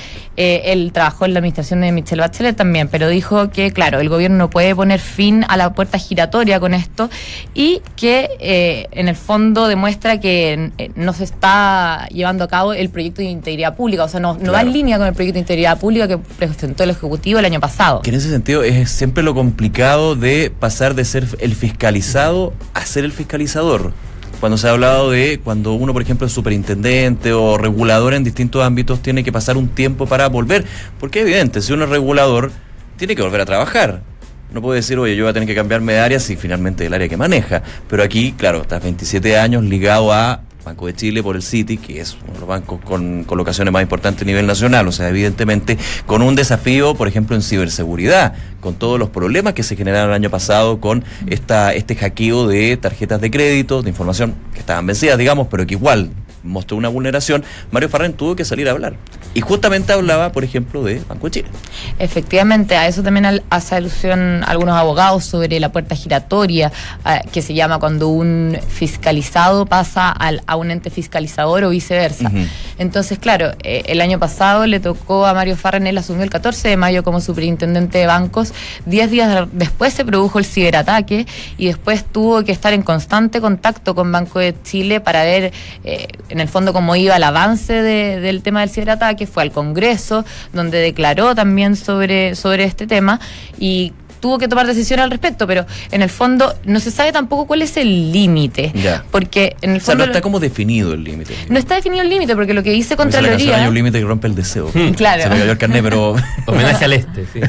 Él trabajó en la administración de Michelle Bachelet también, pero dijo que, claro, el gobierno no puede poner fin a la puerta giratoria con esto, y que en el fondo demuestra que no se está llevando a cabo el proyecto de integridad pública, o sea, no va en línea con el proyecto de integridad pública que presentó el Ejecutivo el año pasado. Que en ese sentido es siempre lo complicado de pasar de ser el fiscalizado a ser el fiscalizador. Cuando se ha hablado de cuando uno, por ejemplo, es superintendente o regulador en distintos ámbitos, tiene que pasar un tiempo para volver, porque es evidente, si uno es regulador, tiene que volver a trabajar. No puede decir, oye, yo voy a tener que cambiarme de área si finalmente es el área que maneja. Pero aquí, claro, estás 27 años ligado a Banco de Chile por el Citi, que es uno de los bancos con colocaciones más importantes a nivel nacional, o sea, evidentemente con un desafío, por ejemplo, en ciberseguridad, con todos los problemas que se generaron el año pasado con este hackeo de tarjetas de crédito, de información que estaban vencidas, digamos, pero que igual mostró una vulneración. Mario Farren tuvo que salir a hablar. Y justamente hablaba, por ejemplo, de Banco de Chile. Efectivamente, a eso también hace alusión algunos abogados sobre la puerta giratoria, que se llama cuando un fiscalizado pasa a un ente fiscalizador o viceversa. Uh-huh. Entonces, claro, el año pasado le tocó a Mario Farren, él asumió el 14 de mayo como superintendente de bancos. 10 días después se produjo el ciberataque y después tuvo que estar en constante contacto con Banco de Chile para ver en el fondo cómo iba el avance del tema del ciberataque. Fue al Congreso, donde declaró también sobre este tema, y tuvo que tomar decisiones al respecto, pero en el fondo no se sabe tampoco cuál es el límite. Porque en el fondo... no está como definido el límite. No está definido el límite, porque lo que dice Contraloría... La canción, hay un límite que rompe el deseo. Claro. Se me cayó el carnet, pero... Homenaje al este, sí.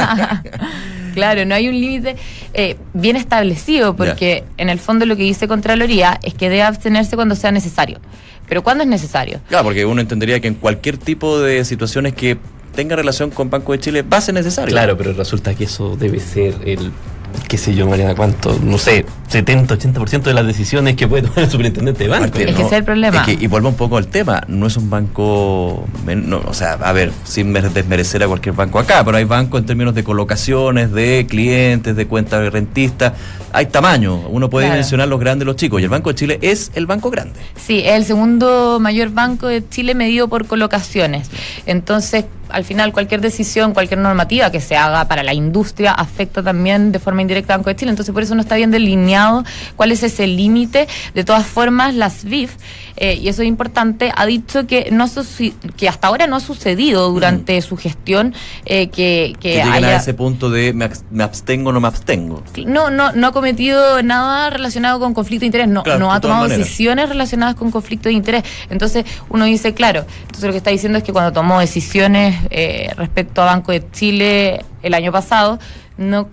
Claro, no hay un límite bien establecido, porque en el fondo lo que dice Contraloría es que debe abstenerse cuando sea necesario. Pero ¿cuándo es necesario? Claro, porque uno entendería que en cualquier tipo de situaciones que tenga relación con Banco de Chile va a ser necesario. Claro, pero resulta que eso debe ser el... qué sé yo, Mariana, cuánto, no sé, 70-80% de las decisiones que puede tomar el superintendente de banco. Es que ese es el problema. Y vuelvo un poco al tema, no es un banco, o sea, a ver, sin desmerecer a cualquier banco acá, pero hay bancos en términos de colocaciones, de clientes, de cuentas de rentistas, hay tamaño, uno puede mencionar los grandes y los chicos, y el Banco de Chile es el banco grande. Sí, es el segundo mayor banco de Chile medido por colocaciones. Entonces, al final, cualquier decisión, cualquier normativa que se haga para la industria afecta también de forma indirecta al Banco de Chile. Entonces, por eso no está bien delineado cuál es ese límite. De todas formas, la SVIF, y eso es importante, ha dicho que que hasta ahora no ha sucedido durante su gestión que lleguen a ese punto de me abstengo o no me abstengo. No ha cometido nada relacionado con conflicto de interés, no ha tomado decisiones relacionadas con conflicto de interés. Entonces, uno dice, claro, entonces lo que está diciendo es que cuando tomó decisiones respecto a Banco de Chile el año pasado, no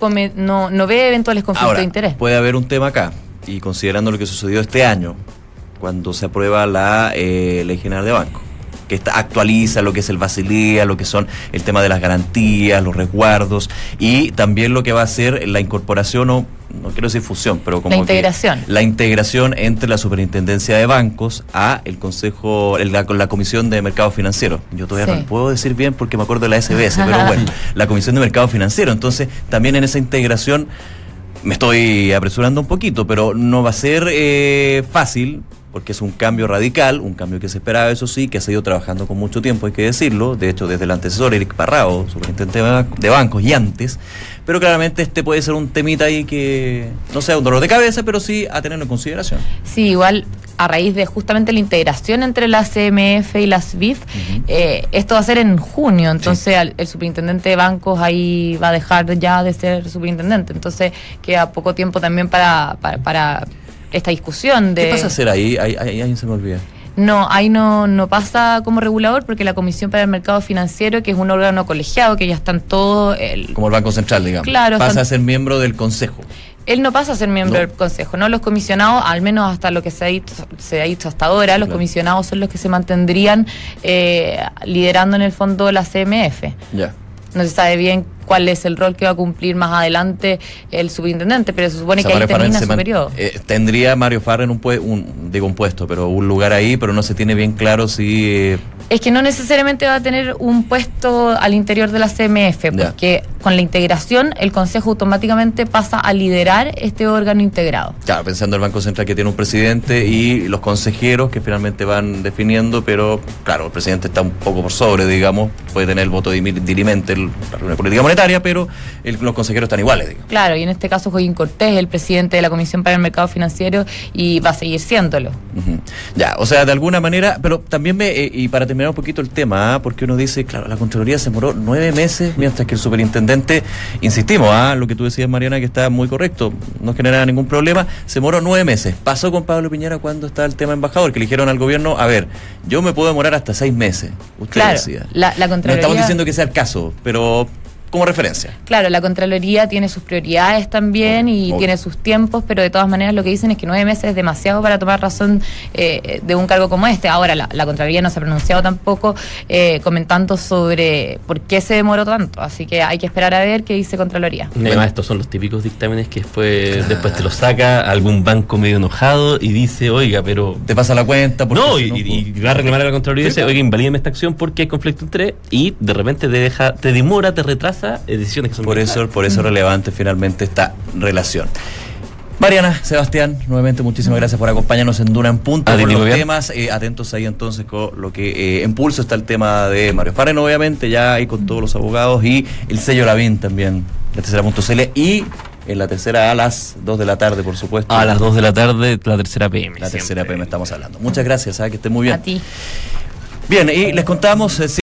ve eventuales conflictos de interés. Puede haber un tema acá, y considerando lo que sucedió este año, cuando se aprueba la Ley General de Banco, que actualiza lo que es el Basilea, lo que son el tema de las garantías, los resguardos, y también lo que va a ser la incorporación, o no quiero decir fusión, pero como la integración entre la Superintendencia de Bancos a el Consejo, la Comisión de Mercado Financiero. Yo todavía no puedo decir bien porque me acuerdo de la SBS, pero bueno, la Comisión de Mercado Financiero. Entonces, también en esa integración, me estoy apresurando un poquito, pero no va a ser fácil, porque es un cambio radical, un cambio que se esperaba, eso sí, que se ha ido trabajando con mucho tiempo, hay que decirlo, de hecho desde el antecesor, Eric Parrao, superintendente de bancos y antes, pero claramente este puede ser un temita ahí que no sea un dolor de cabeza, pero sí a tenerlo en consideración. Sí, igual a raíz de justamente la integración entre la CMF y la SVIF, esto va a ser en junio, entonces el superintendente de bancos ahí va a dejar ya de ser superintendente, entonces queda poco tiempo también para esta discusión de... ¿Qué pasa a hacer ahí? Ahí se me olvida. No, ahí no pasa como regulador, porque la Comisión para el Mercado Financiero, que es un órgano colegiado, que ya están todos... Como el Banco Central, digamos. Claro. Pasa a ser miembro del Consejo. Él no pasa a ser miembro del Consejo, ¿no? Los comisionados, al menos hasta lo que se ha dicho hasta ahora, los comisionados son los que se mantendrían liderando en el fondo la CMF. Ya. No se sabe bien cuál es el rol que va a cumplir más adelante el superintendente, pero se supone que ahí termina su periodo. Tendría Mario Farren un puesto, pero un lugar ahí, pero no se tiene bien claro si... Es que no necesariamente va a tener un puesto al interior de la CMF, porque con la integración el Consejo automáticamente pasa a liderar este órgano integrado. Claro, pensando en el Banco Central, que tiene un presidente y los consejeros que finalmente van definiendo, pero claro, el presidente está un poco por sobre, digamos, puede tener el voto dirimente en la reunión política monetaria, pero los consejeros están iguales, digamos. Claro, y en este caso Joaquín Cortés, el presidente de la Comisión para el Mercado Financiero, y va a seguir siéndolo. Ya, o sea, de alguna manera, pero también y para terminar un poquito el tema, porque uno dice, claro, la Contraloría se demoró 9 meses, mientras que el superintendente, insistimos, lo que tú decías, Mariana, que está muy correcto, no genera ningún problema, se demoró 9 meses. Pasó con Pablo Piñera cuando está el tema embajador, que le dijeron al gobierno, a ver, yo me puedo demorar hasta 6 meses. Usted decía. La Contraloría... No estamos diciendo que sea el caso, pero... como referencia. Claro, la Contraloría tiene sus prioridades también y tiene sus tiempos, pero de todas maneras lo que dicen es que 9 meses es demasiado para tomar razón de un cargo como este. Ahora, la Contraloría no se ha pronunciado tampoco comentando sobre por qué se demoró tanto, así que hay que esperar a ver qué dice Contraloría. Además, estos son los típicos dictámenes que después te los saca algún banco medio enojado y dice, oiga, pero... te pasa la cuenta... No, y va a reclamar a la Contraloría y dice, oiga, invalídeme esta acción porque hay conflicto de interés, y de repente te demora, te retrasa decisiones que son por eso es relevante finalmente esta relación. Mariana, Sebastián, nuevamente muchísimas gracias por acompañarnos en Duna en Punto con los temas. Atentos ahí entonces con lo que en Pulso está el tema de Mario Farren, obviamente, ya ahí con todos los abogados, y el sello Lavín también, la tercera.cl, y en la tercera a las 2 de la tarde, por supuesto. A las 2 de la tarde, la tercera PM. La tercera PM estamos hablando. Muchas gracias, que estén muy bien. A ti. Bien, y les contamos...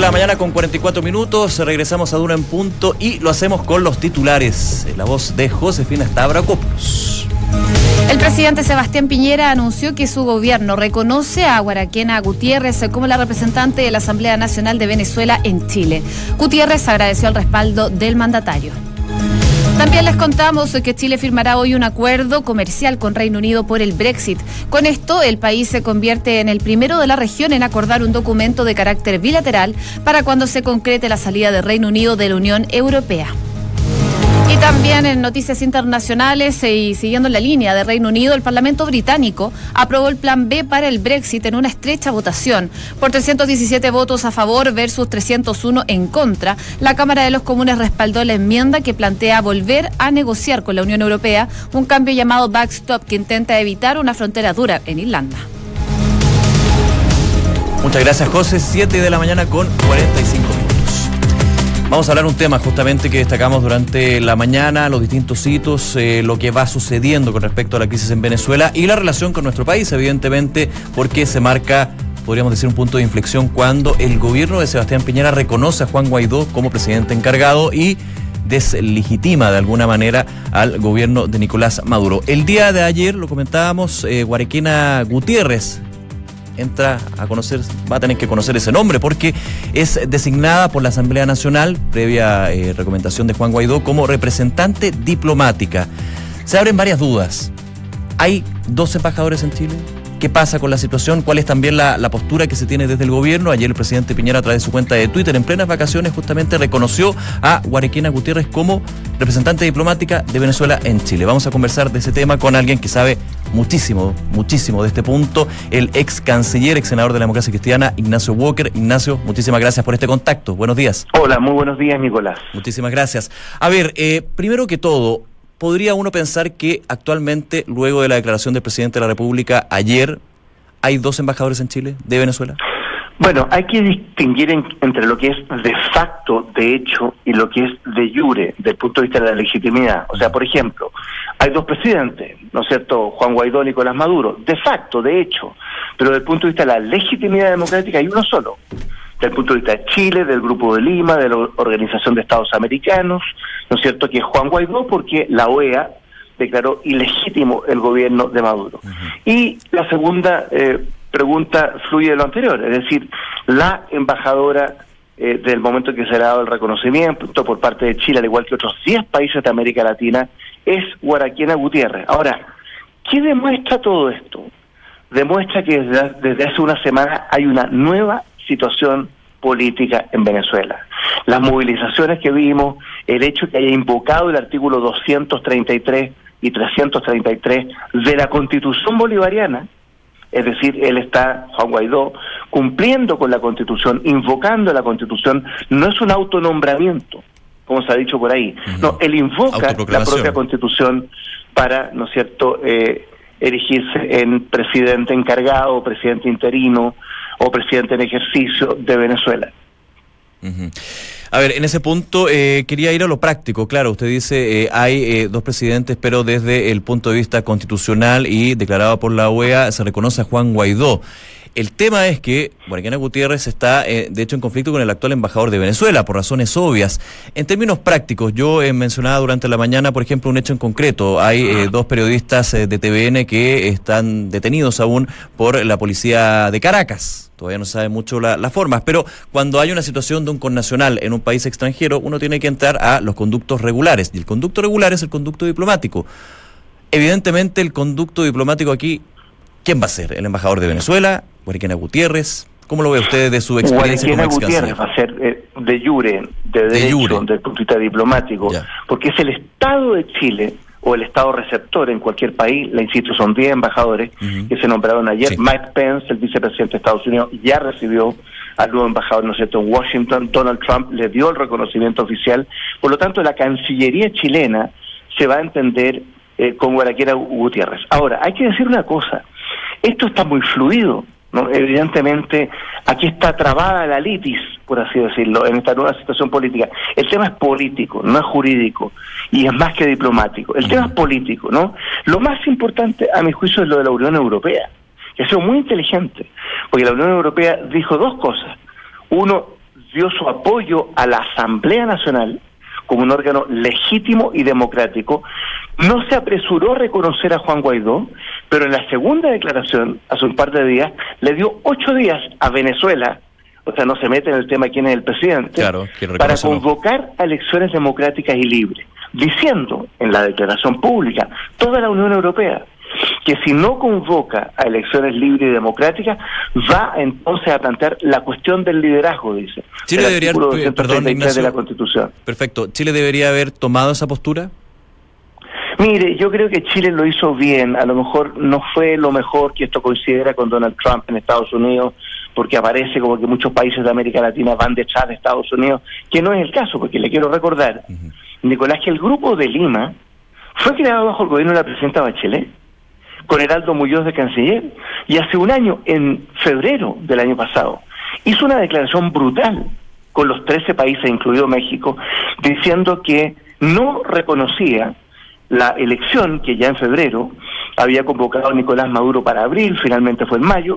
la mañana con 44 minutos, regresamos a Duna en Punto y lo hacemos con los titulares. La voz de Josefina Stavrakopoulos. El presidente Sebastián Piñera anunció que su gobierno reconoce a Guaraquena Gutiérrez como la representante de la Asamblea Nacional de Venezuela en Chile. Gutiérrez agradeció el respaldo del mandatario. También les contamos que Chile firmará hoy un acuerdo comercial con Reino Unido por el Brexit. Con esto, el país se convierte en el primero de la región en acordar un documento de carácter bilateral para cuando se concrete la salida de Reino Unido de la Unión Europea. Y también en noticias internacionales y siguiendo la línea de Reino Unido, el Parlamento británico aprobó el plan B para el Brexit en una estrecha votación. Por 317 votos a favor versus 301 en contra, la Cámara de los Comunes respaldó la enmienda que plantea volver a negociar con la Unión Europea un cambio llamado backstop que intenta evitar una frontera dura en Irlanda. Muchas gracias, José. 7 de la mañana con 45 minutos. Vamos a hablar un tema justamente que destacamos durante la mañana, los distintos hitos, lo que va sucediendo con respecto a la crisis en Venezuela y la relación con nuestro país, evidentemente, porque se marca, podríamos decir, un punto de inflexión cuando el gobierno de Sebastián Piñera reconoce a Juan Guaidó como presidente encargado y deslegitima de alguna manera al gobierno de Nicolás Maduro. El día de ayer, lo comentábamos, Guaraquena Gutiérrez entra a conocer, va a tener que conocer ese nombre porque es designada por la Asamblea Nacional, previa recomendación de Juan Guaidó, como representante diplomática. Se abren varias dudas. ¿Hay 2 embajadores en Chile? ¿Qué pasa con la situación? ¿Cuál es también la postura que se tiene desde el gobierno? Ayer el presidente Piñera, a través de su cuenta de Twitter, en plenas vacaciones, justamente reconoció a Guaraquena Gutiérrez como representante diplomática de Venezuela en Chile. Vamos a conversar de ese tema con alguien que sabe muchísimo de este punto, el ex canciller, ex senador de la Democracia Cristiana, Ignacio Walker. Ignacio, muchísimas gracias por este contacto. Buenos días. Hola, muy buenos días, Nicolás. Muchísimas gracias. A ver, primero que todo, ¿podría uno pensar que actualmente, luego de la declaración del presidente de la República ayer, hay 2 embajadores en Chile de Venezuela? Bueno, hay que distinguir entre lo que es de facto, de hecho, y lo que es de jure, desde el punto de vista de la legitimidad. O sea, por ejemplo, hay 2 presidentes, ¿no es cierto? Juan Guaidó y Nicolás Maduro, de facto, de hecho, pero desde el punto de vista de la legitimidad democrática hay uno solo. Desde el punto de vista de Chile, del Grupo de Lima, de la Organización de Estados Americanos, ¿no es cierto?, que es Juan Guaidó, porque la OEA declaró ilegítimo el gobierno de Maduro. Y la segunda pregunta fluye de lo anterior, es decir, la embajadora del momento en que se le ha dado el reconocimiento por parte de Chile, al igual que otros 10 países de América Latina, es Guaraquena Gutiérrez. Ahora, ¿qué demuestra todo esto? Demuestra que desde hace una semana hay una nueva situación política en Venezuela. Las movilizaciones que vimos, el hecho que haya invocado el artículo 233 y 333 de la Constitución bolivariana, es decir, Juan Guaidó, cumpliendo con la Constitución, invocando la Constitución, no es un autonombramiento, como se ha dicho por ahí. No, él invoca la propia Constitución para, ¿no es cierto?, erigirse en presidente encargado, presidente interino o presidente en ejercicio de Venezuela. A ver, en ese punto quería ir a lo práctico. Claro, usted dice hay 2 presidentes, pero desde el punto de vista constitucional y declarado por la OEA se reconoce a Juan Guaidó. El tema es que Guaraquena Gutiérrez está, de hecho, en conflicto con el actual embajador de Venezuela, por razones obvias. En términos prácticos, yo mencionaba durante la mañana, por ejemplo, un hecho en concreto. Hay 2 periodistas de TVN que están detenidos aún por la policía de Caracas. Todavía no se sabe mucho las formas, pero cuando hay una situación de un connacional en un país extranjero, uno tiene que entrar a los conductos regulares, y el conducto regular es el conducto diplomático. Evidentemente, el conducto diplomático aquí, ¿quién va a ser? ¿El embajador de Venezuela? ¿Guaraquena Gutiérrez? ¿Cómo lo ve usted de su experiencia como ex canciller? Gutiérrez va a ser de jure, de derecho, desde el punto de vista diplomático, porque es el Estado de Chile o el Estado receptor en cualquier país. La insisto, son 10 embajadores que se nombraron ayer. Sí. Mike Pence, el vicepresidente de Estados Unidos, ya recibió al nuevo embajador, ¿no es cierto?, en Washington. Donald Trump le dio el reconocimiento oficial. Por lo tanto, la Cancillería chilena se va a entender con Guaraquena Gutiérrez. Ahora, hay que decir una cosa. Esto está muy fluido, ¿no? Evidentemente, aquí está trabada la litis, por así decirlo, en esta nueva situación política. El tema es político, no es jurídico, y es más que diplomático. El tema es político, ¿no? Lo más importante, a mi juicio, es lo de la Unión Europea, que ha sido muy inteligente, porque la Unión Europea dijo 2 cosas. Uno, dio su apoyo a la Asamblea Nacional como un órgano legítimo y democrático, no se apresuró a reconocer a Juan Guaidó, pero en la segunda declaración, hace un par de días, le dio 8 días a Venezuela, o sea, no se mete en el tema quién es el presidente, claro, para convocar a elecciones democráticas y libres, diciendo en la declaración pública, toda la Unión Europea, que si no convoca a elecciones libres y democráticas, va entonces a plantear la cuestión del liderazgo, dice. Chile debería, perdón, Ignacio, de la Constitución. Perfecto. ¿Chile debería haber tomado esa postura? Mire, yo creo que Chile lo hizo bien, a lo mejor no fue lo mejor, que esto coincidiera con Donald Trump en Estados Unidos, porque aparece como que muchos países de América Latina van detrás de Estados Unidos, que no es el caso, porque le quiero recordar, Nicolás, que el Grupo de Lima fue creado bajo el gobierno de la presidenta Bachelet, con Heraldo Muñoz de canciller, y hace un año, en febrero del año pasado, hizo una declaración brutal con los 13 países, incluido México, diciendo que no reconocía la elección que ya en febrero había convocado Nicolás Maduro para abril, finalmente fue en mayo,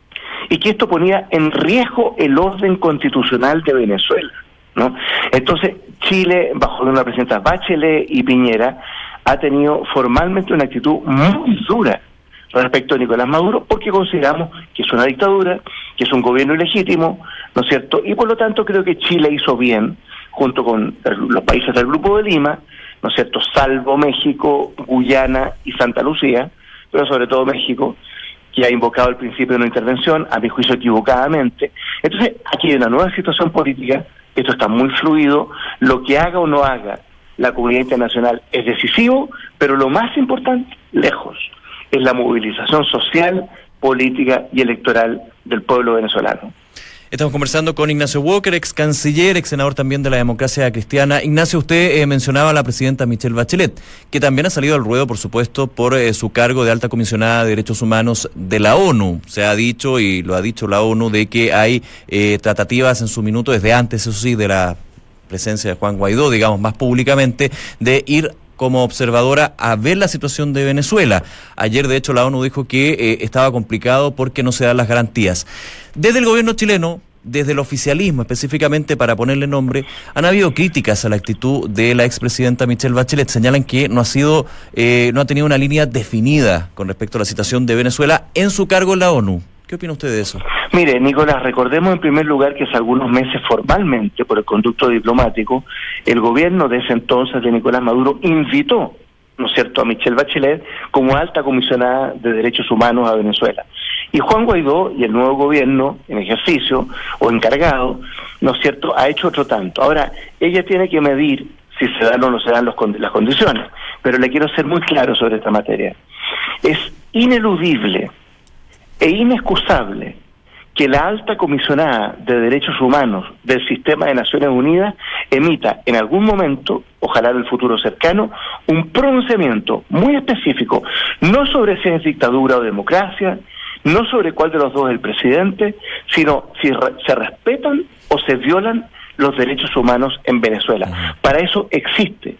y que esto ponía en riesgo el orden constitucional de Venezuela, ¿no? Entonces, Chile, bajo la presidenta Bachelet y Piñera, ha tenido formalmente una actitud muy dura respecto a Nicolás Maduro, porque consideramos que es una dictadura, que es un gobierno ilegítimo, ¿no es cierto? Y por lo tanto creo que Chile hizo bien, junto con los países del Grupo de Lima, ¿no es cierto?, salvo México, Guyana y Santa Lucía, pero sobre todo México, que ha invocado el principio de no intervención, a mi juicio equivocadamente. Entonces, aquí hay una nueva situación política, esto está muy fluido, lo que haga o no haga la comunidad internacional es decisivo, pero lo más importante, lejos, es la movilización social, política y electoral del pueblo venezolano. Estamos conversando con Ignacio Walker, ex canciller, ex senador también de la Democracia Cristiana. Ignacio, usted mencionaba a la presidenta Michelle Bachelet, que también ha salido al ruedo, por supuesto, por su cargo de alta comisionada de Derechos Humanos de la ONU. Se ha dicho, y lo ha dicho la ONU, de que hay tratativas en su minuto, desde antes, eso sí, de la presencia de Juan Guaidó, digamos, más públicamente, de ir como observadora a ver la situación de Venezuela. Ayer, de hecho, la ONU dijo que estaba complicado porque no se dan las garantías. Desde el gobierno chileno, desde el oficialismo específicamente, para ponerle nombre, han habido críticas a la actitud de la expresidenta Michelle Bachelet. Señalan que no ha tenido una línea definida con respecto a la situación de Venezuela en su cargo en la ONU. ¿Qué opina usted de eso? Mire, Nicolás, recordemos en primer lugar que hace algunos meses formalmente, por el conducto diplomático, el gobierno de ese entonces de Nicolás Maduro invitó, ¿no es cierto?, a Michelle Bachelet como alta comisionada de Derechos Humanos a Venezuela. Y Juan Guaidó y el nuevo gobierno en ejercicio o encargado, ¿no es cierto?, ha hecho otro tanto. Ahora, ella tiene que medir si se dan o no se dan las condiciones, pero le quiero ser muy claro sobre esta materia. Es ineludible e inexcusable que la alta comisionada de Derechos Humanos del Sistema de Naciones Unidas emita en algún momento, ojalá en el futuro cercano, un pronunciamiento muy específico, no sobre si es dictadura o democracia, no sobre cuál de los dos es el presidente, sino si se respetan o se violan los derechos humanos en Venezuela. Para eso existe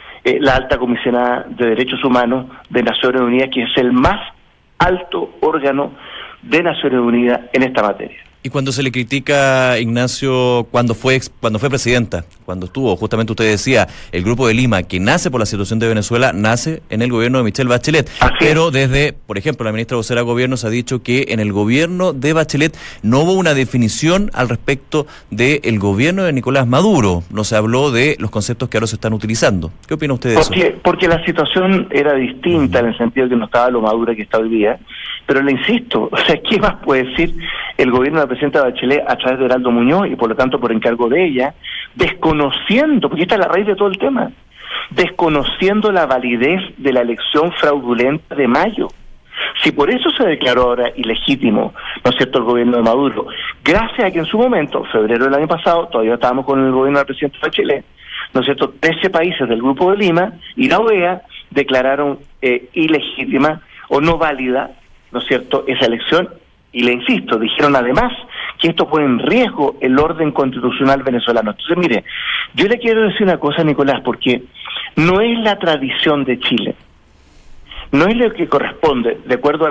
la alta comisionada de Derechos Humanos de Naciones Unidas, que es el más alto órgano de Naciones Unidas en esta materia. Y cuando se le critica, Ignacio, cuando fue presidenta, cuando estuvo, justamente usted decía, el Grupo de Lima, que nace por la situación de Venezuela, nace en el gobierno de Michelle Bachelet. Pero desde, por ejemplo, la ministra vocera de Gobierno se ha dicho que en el gobierno de Bachelet no hubo una definición al respecto del gobierno de Nicolás Maduro. No se habló de los conceptos que ahora se están utilizando. ¿Qué opina usted de eso? Porque la situación era distinta en el sentido de que no estaba lo madura que está hoy día. Pero le insisto, o sea, ¿qué más puede decir el gobierno de la presidenta Bachelet a través de Heraldo Muñoz y por lo tanto por encargo de ella, desconociendo, porque esta es la raíz de todo el tema, desconociendo la validez de la elección fraudulenta de mayo? Si por eso se declaró ahora ilegítimo, ¿no es cierto?, el gobierno de Maduro, gracias a que en su momento, febrero del año pasado, todavía estábamos con el gobierno de la presidenta Bachelet, ¿no es cierto?, 13 países del Grupo de Lima y la OEA declararon ilegítima o no válida, ¿no es cierto?, esa elección, y le insisto, dijeron además que esto pone en riesgo el orden constitucional venezolano. Entonces, mire, yo le quiero decir una cosa, Nicolás, porque no es la tradición de Chile, no es lo que corresponde, de acuerdo a las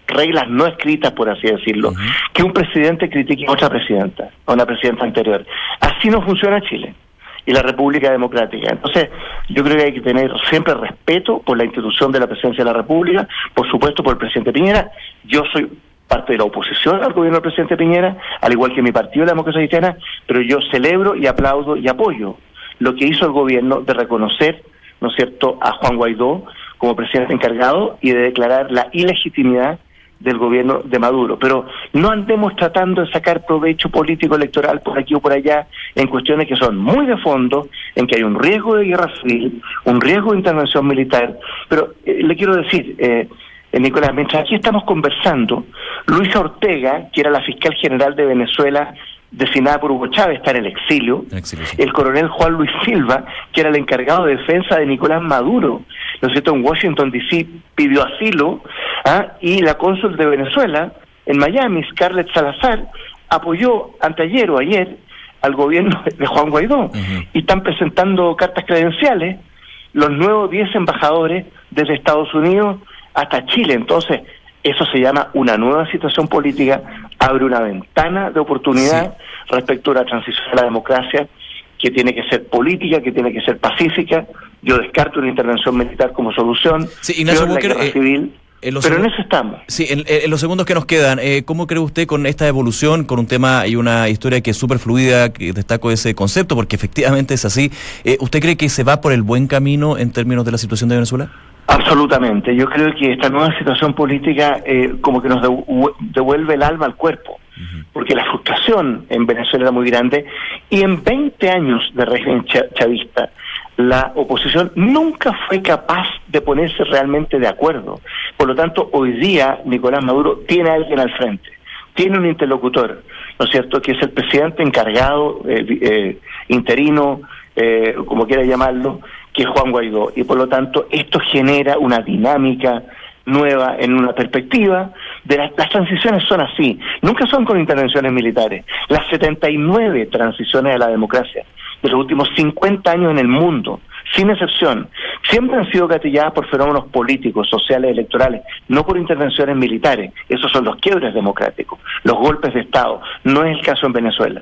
reglas no escritas, por así decirlo, que un presidente critique a otra presidenta, a una presidenta anterior. Así no funciona Chile y la República Democrática. Entonces, yo creo que hay que tener siempre respeto por la institución de la presidencia de la República, por supuesto por el presidente Piñera. Yo soy parte de la oposición al gobierno del presidente Piñera, al igual que mi partido, la Democracia Cristiana, pero yo celebro y aplaudo y apoyo lo que hizo el gobierno de reconocer, ¿no es cierto?, a Juan Guaidó como presidente encargado y de declarar la ilegitimidad del gobierno de Maduro. Pero no andemos tratando de sacar provecho político electoral por aquí o por allá en cuestiones que son muy de fondo, en que hay un riesgo de guerra civil, un riesgo de intervención militar. Pero le quiero decir, Nicolás, mientras aquí estamos conversando, Luisa Ortega, que era la fiscal general de Venezuela, designada por Hugo Chávez, está en el exilio. Sí. El coronel Juan Luis Silva, que era el encargado de defensa de Nicolás Maduro, ¿no es cierto?, en Washington D.C. pidió asilo, y la cónsul de Venezuela en Miami, Scarlett Salazar, apoyó anteayer o ayer al gobierno de Juan Guaidó, y están presentando cartas credenciales los nuevos 10 embajadores desde Estados Unidos hasta Chile. Entonces, eso se llama una nueva situación política, abre una ventana de oportunidad respecto a la transición a la democracia, que tiene que ser política, que tiene que ser pacífica. Yo descarto una intervención militar como solución. Sí, Ignacio Walker, civil, pero en eso estamos. Sí, en los segundos que nos quedan, ¿cómo cree usted con esta evolución, con un tema y una historia que es súper fluida, que destaco ese concepto, porque efectivamente es así? ¿Usted cree que se va por el buen camino en términos de la situación de Venezuela? Absolutamente. Yo creo que esta nueva situación política como que nos devuelve el alma al cuerpo, porque la frustración en Venezuela era muy grande, y en 20 años de régimen chavista, la oposición nunca fue capaz de ponerse realmente de acuerdo. Por lo tanto, hoy día Nicolás Maduro tiene a alguien al frente, tiene un interlocutor, ¿no es cierto?, que es el presidente encargado, interino, como quiera llamarlo, que es Juan Guaidó, y por lo tanto esto genera una dinámica nueva en una perspectiva de las transiciones son así, nunca son con intervenciones militares. Las 79 transiciones a la democracia de los últimos 50 años en el mundo, sin excepción, siempre han sido gatilladas por fenómenos políticos, sociales, electorales, no por intervenciones militares. Esos son los quiebres democráticos, los golpes de Estado. No es el caso en Venezuela.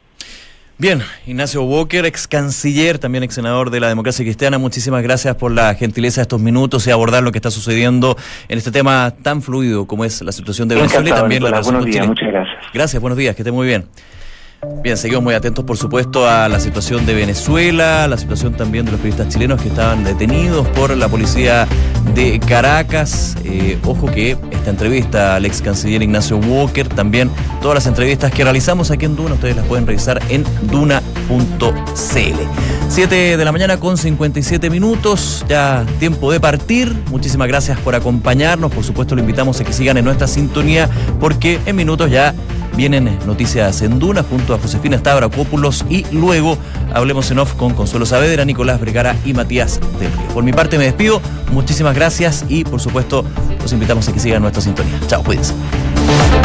Bien, Ignacio Walker, ex canciller, también ex senador de la Democracia Cristiana, muchísimas gracias por la gentileza de estos minutos y abordar lo que está sucediendo en este tema tan fluido como es la situación de Venezuela y también la relación con Chile. Muchas gracias. Gracias, buenos días, que esté muy bien. Bien, seguimos muy atentos, por supuesto, a la situación de Venezuela, la situación también de los periodistas chilenos que estaban detenidos por la policía de Caracas. Ojo que esta entrevista al ex canciller Ignacio Walker, también todas las entrevistas que realizamos aquí en Duna, ustedes las pueden revisar en duna.cl. 7 de la mañana con 57 minutos, ya tiempo de partir. Muchísimas gracias por acompañarnos. Por supuesto, lo invitamos a que sigan en nuestra sintonía, porque en minutos ya vienen noticias en Duna junto a Josefina Stavrakopoulos, y luego hablemos en off con Consuelo Saavedra, Nicolás Vergara y Matías del Río. Por mi parte me despido, muchísimas gracias y por supuesto los invitamos a que sigan nuestra sintonía. Chao, cuídense.